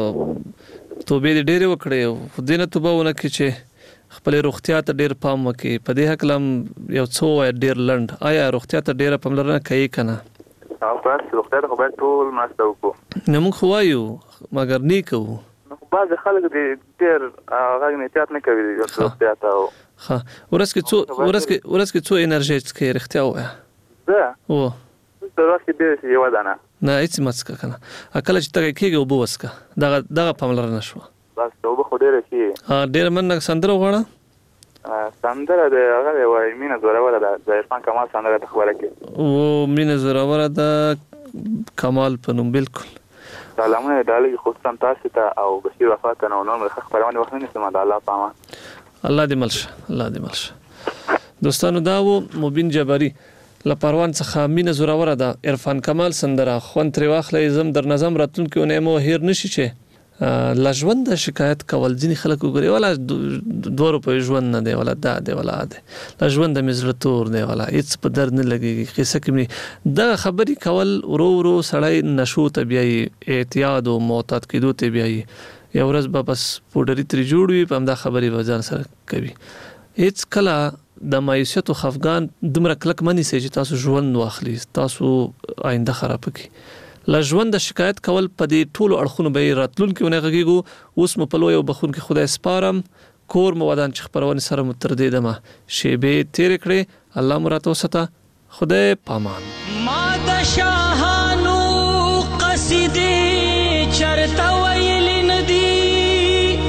توبې دې ډېرې وکړې خو دې نه توبه ونه کړې چې خپلې روغتیا ته ډېر پام وکړې په دې هکله هم یو څه ووایه ډېر لنډ آیا روغتیا ته ډېره پاملرنه کوي که نه؟ او بس روغتیا ته خو باید ټول مرسته وکړو. نه موږ خو وایو مګر نه کوو. بعضې خلک دې ډېر غږ نه احتیاط نه کوي روغتیا ته. ښه ورځ کې څو ورځ کې څو انرژي څښې رښتیا ووایه؟ زه او د ورځ کې ډېر یوه دانه نه هېڅ مه څښه که نه کله چې تږی کېږي اوبه وڅښه دغه دغه پاملرنه شوه. بس اوبه خو ډېره ښې. ډېره مننه سندره وغواړه. سندره د هغه دی وایي مینه زوروره ده د عرفان کمال سندره ته خبره کې او مینه زوروره ده کمال په نوم بلکل. سلامونه ډالۍ خصوصا تاسو ته او بشیر وفا ته نو نور ښه خپرونې وخت نه نیسم د الله په امان. الله دې مل شه الله دې مل شه. دوستانو دا و مبین جباري له پروان څخه مینه زوروره ده عرفان کمال سندره خوند ترې واخلئ زم در نظم راتلونکې اونۍ مو هیر نه شي چې له ژونده شکایت کول ځینې خلک وګوري ولا دوه روپیو ژوند نه دی ولا دا دی ولا دی له ژونده مې زړه تور دی ولا هېڅ په درد نه لګېږي قصه کې مې دغه خبرې کول ورو ورو سړی نشو ته بیایي اعتیاد او معتاد کېدو ته بیایي یو ورځ به بس پوډري ترې جوړ وي په همدا خبرې به ځان سره کوي. هېڅ کله د مایوسیت او خفګان دومره کلک مه نیسئ چې تاسو ژوند واخلي تاسو آینده خرابه کړي. له ژوند د شکایت کول په دې ټولو اړخونو به یې راتلونکې اونۍ غږېږو. اوس مو په لوی او بخښونکي خدای سپارم کور مو ودان چې خپرونې سره مو تر دې دمه شیبې تېرې کړې الله مو راته وساته خدای پامان. ما د شاهانو قصیدې چرته ویلې نه دي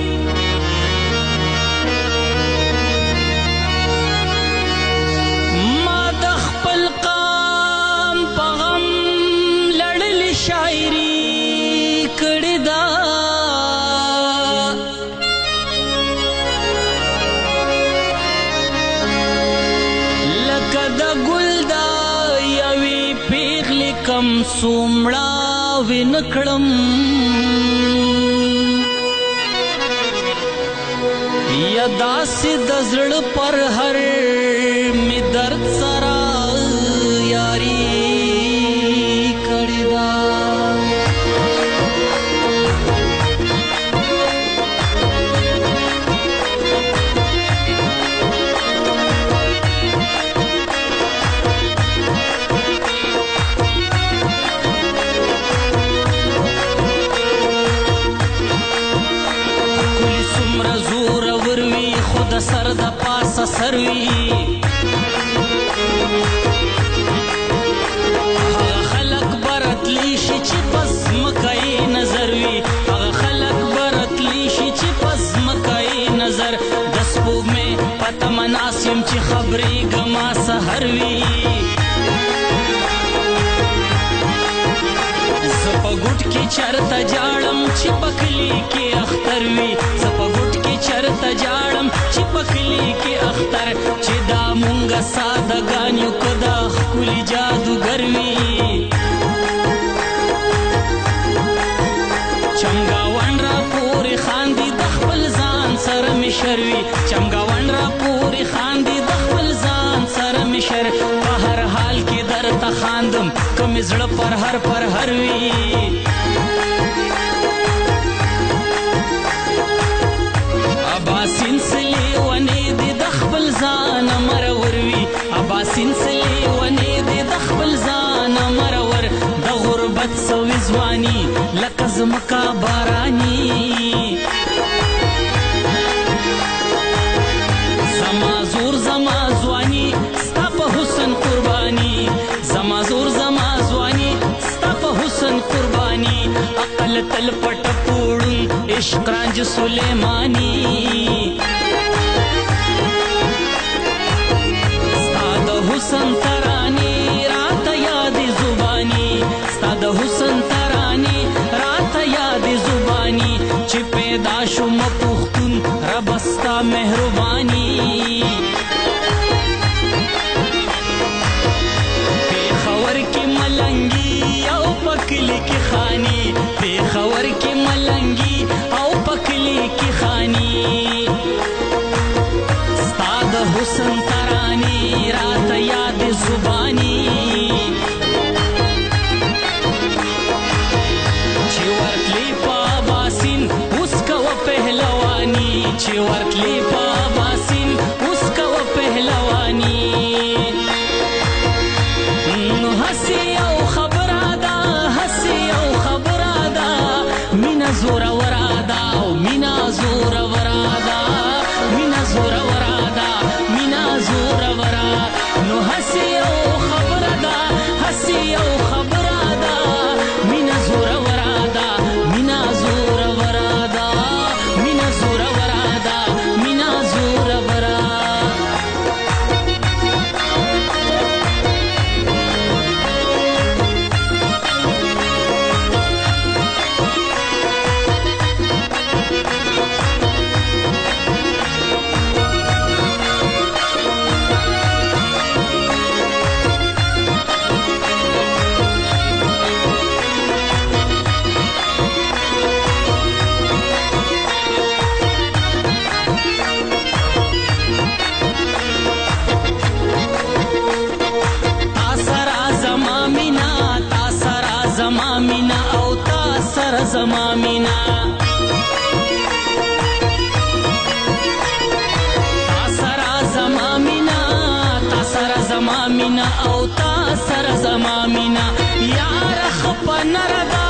کم سومړه وینکړم یا داسې د زړه پر هر می درد سره یاری کړې ده سر د پاسه سروي هغه خلق برتلی شي چې پس مکای نظر وي هغه خلق برتلی شي چې پس مکای نظر د سپوږمۍ پته مناسم چې خبرې ګما سحر وي زه په ګوټ کې چرته جاړم چې پکلی کې اختر وي زه په ګوټ کې چرته جاړم چې پکلی کې اختر چې دا مونږه سادهګان یو که دا ښکلي جادوګر وي چمګاون را پورې خاندي د خپل ځان سره مشر وي چمګاون را پورې خاندي د خپل ځان سره مشر په هر حال کې درته خاندم که مې زړه پر هر پر هر وي اباسین سلی ونې دې د خپل ځان مرور وي اباسین سلی ونې دې د خپل ځان مرور د غربت سوي ځواني لکه ځمکه باراني زما زور زما ځواني ستا په حسن قرباني زما زور زما ځواني ستا په حسن قرباني عقل تل پټ پوړون عشق رانج سلیمانی ستا د حسن ترانې راته یادې زباني ستا د حسن ترانې راته یادې زباني چې پیدا شوم پښتون رب ستا مهرباني پېښور کې ملنګي او پکلي کې خاني پېښور کې ملنګي او پکلی کی خانی ستا د حسن ترانی رات یاد زبانی چې ورتلی پا باسین اوس کو پهلوانی چې ورتلی پا باسین اوس کو پهلوانی نو هسي او خبره ده هسي او خبره ده مینا زور ورادا او مینا زور ورادا مینا زور ورادا مینا زور ورا نو هسي او خبره ده هسي او خبره ده مینا زور ورادا مینا زور ورادا مینا زور ورادا مینا زور ورا زما مینا تا سره زما مینا تا سره زما مینا او تا سره زما مینا یار خپ نردا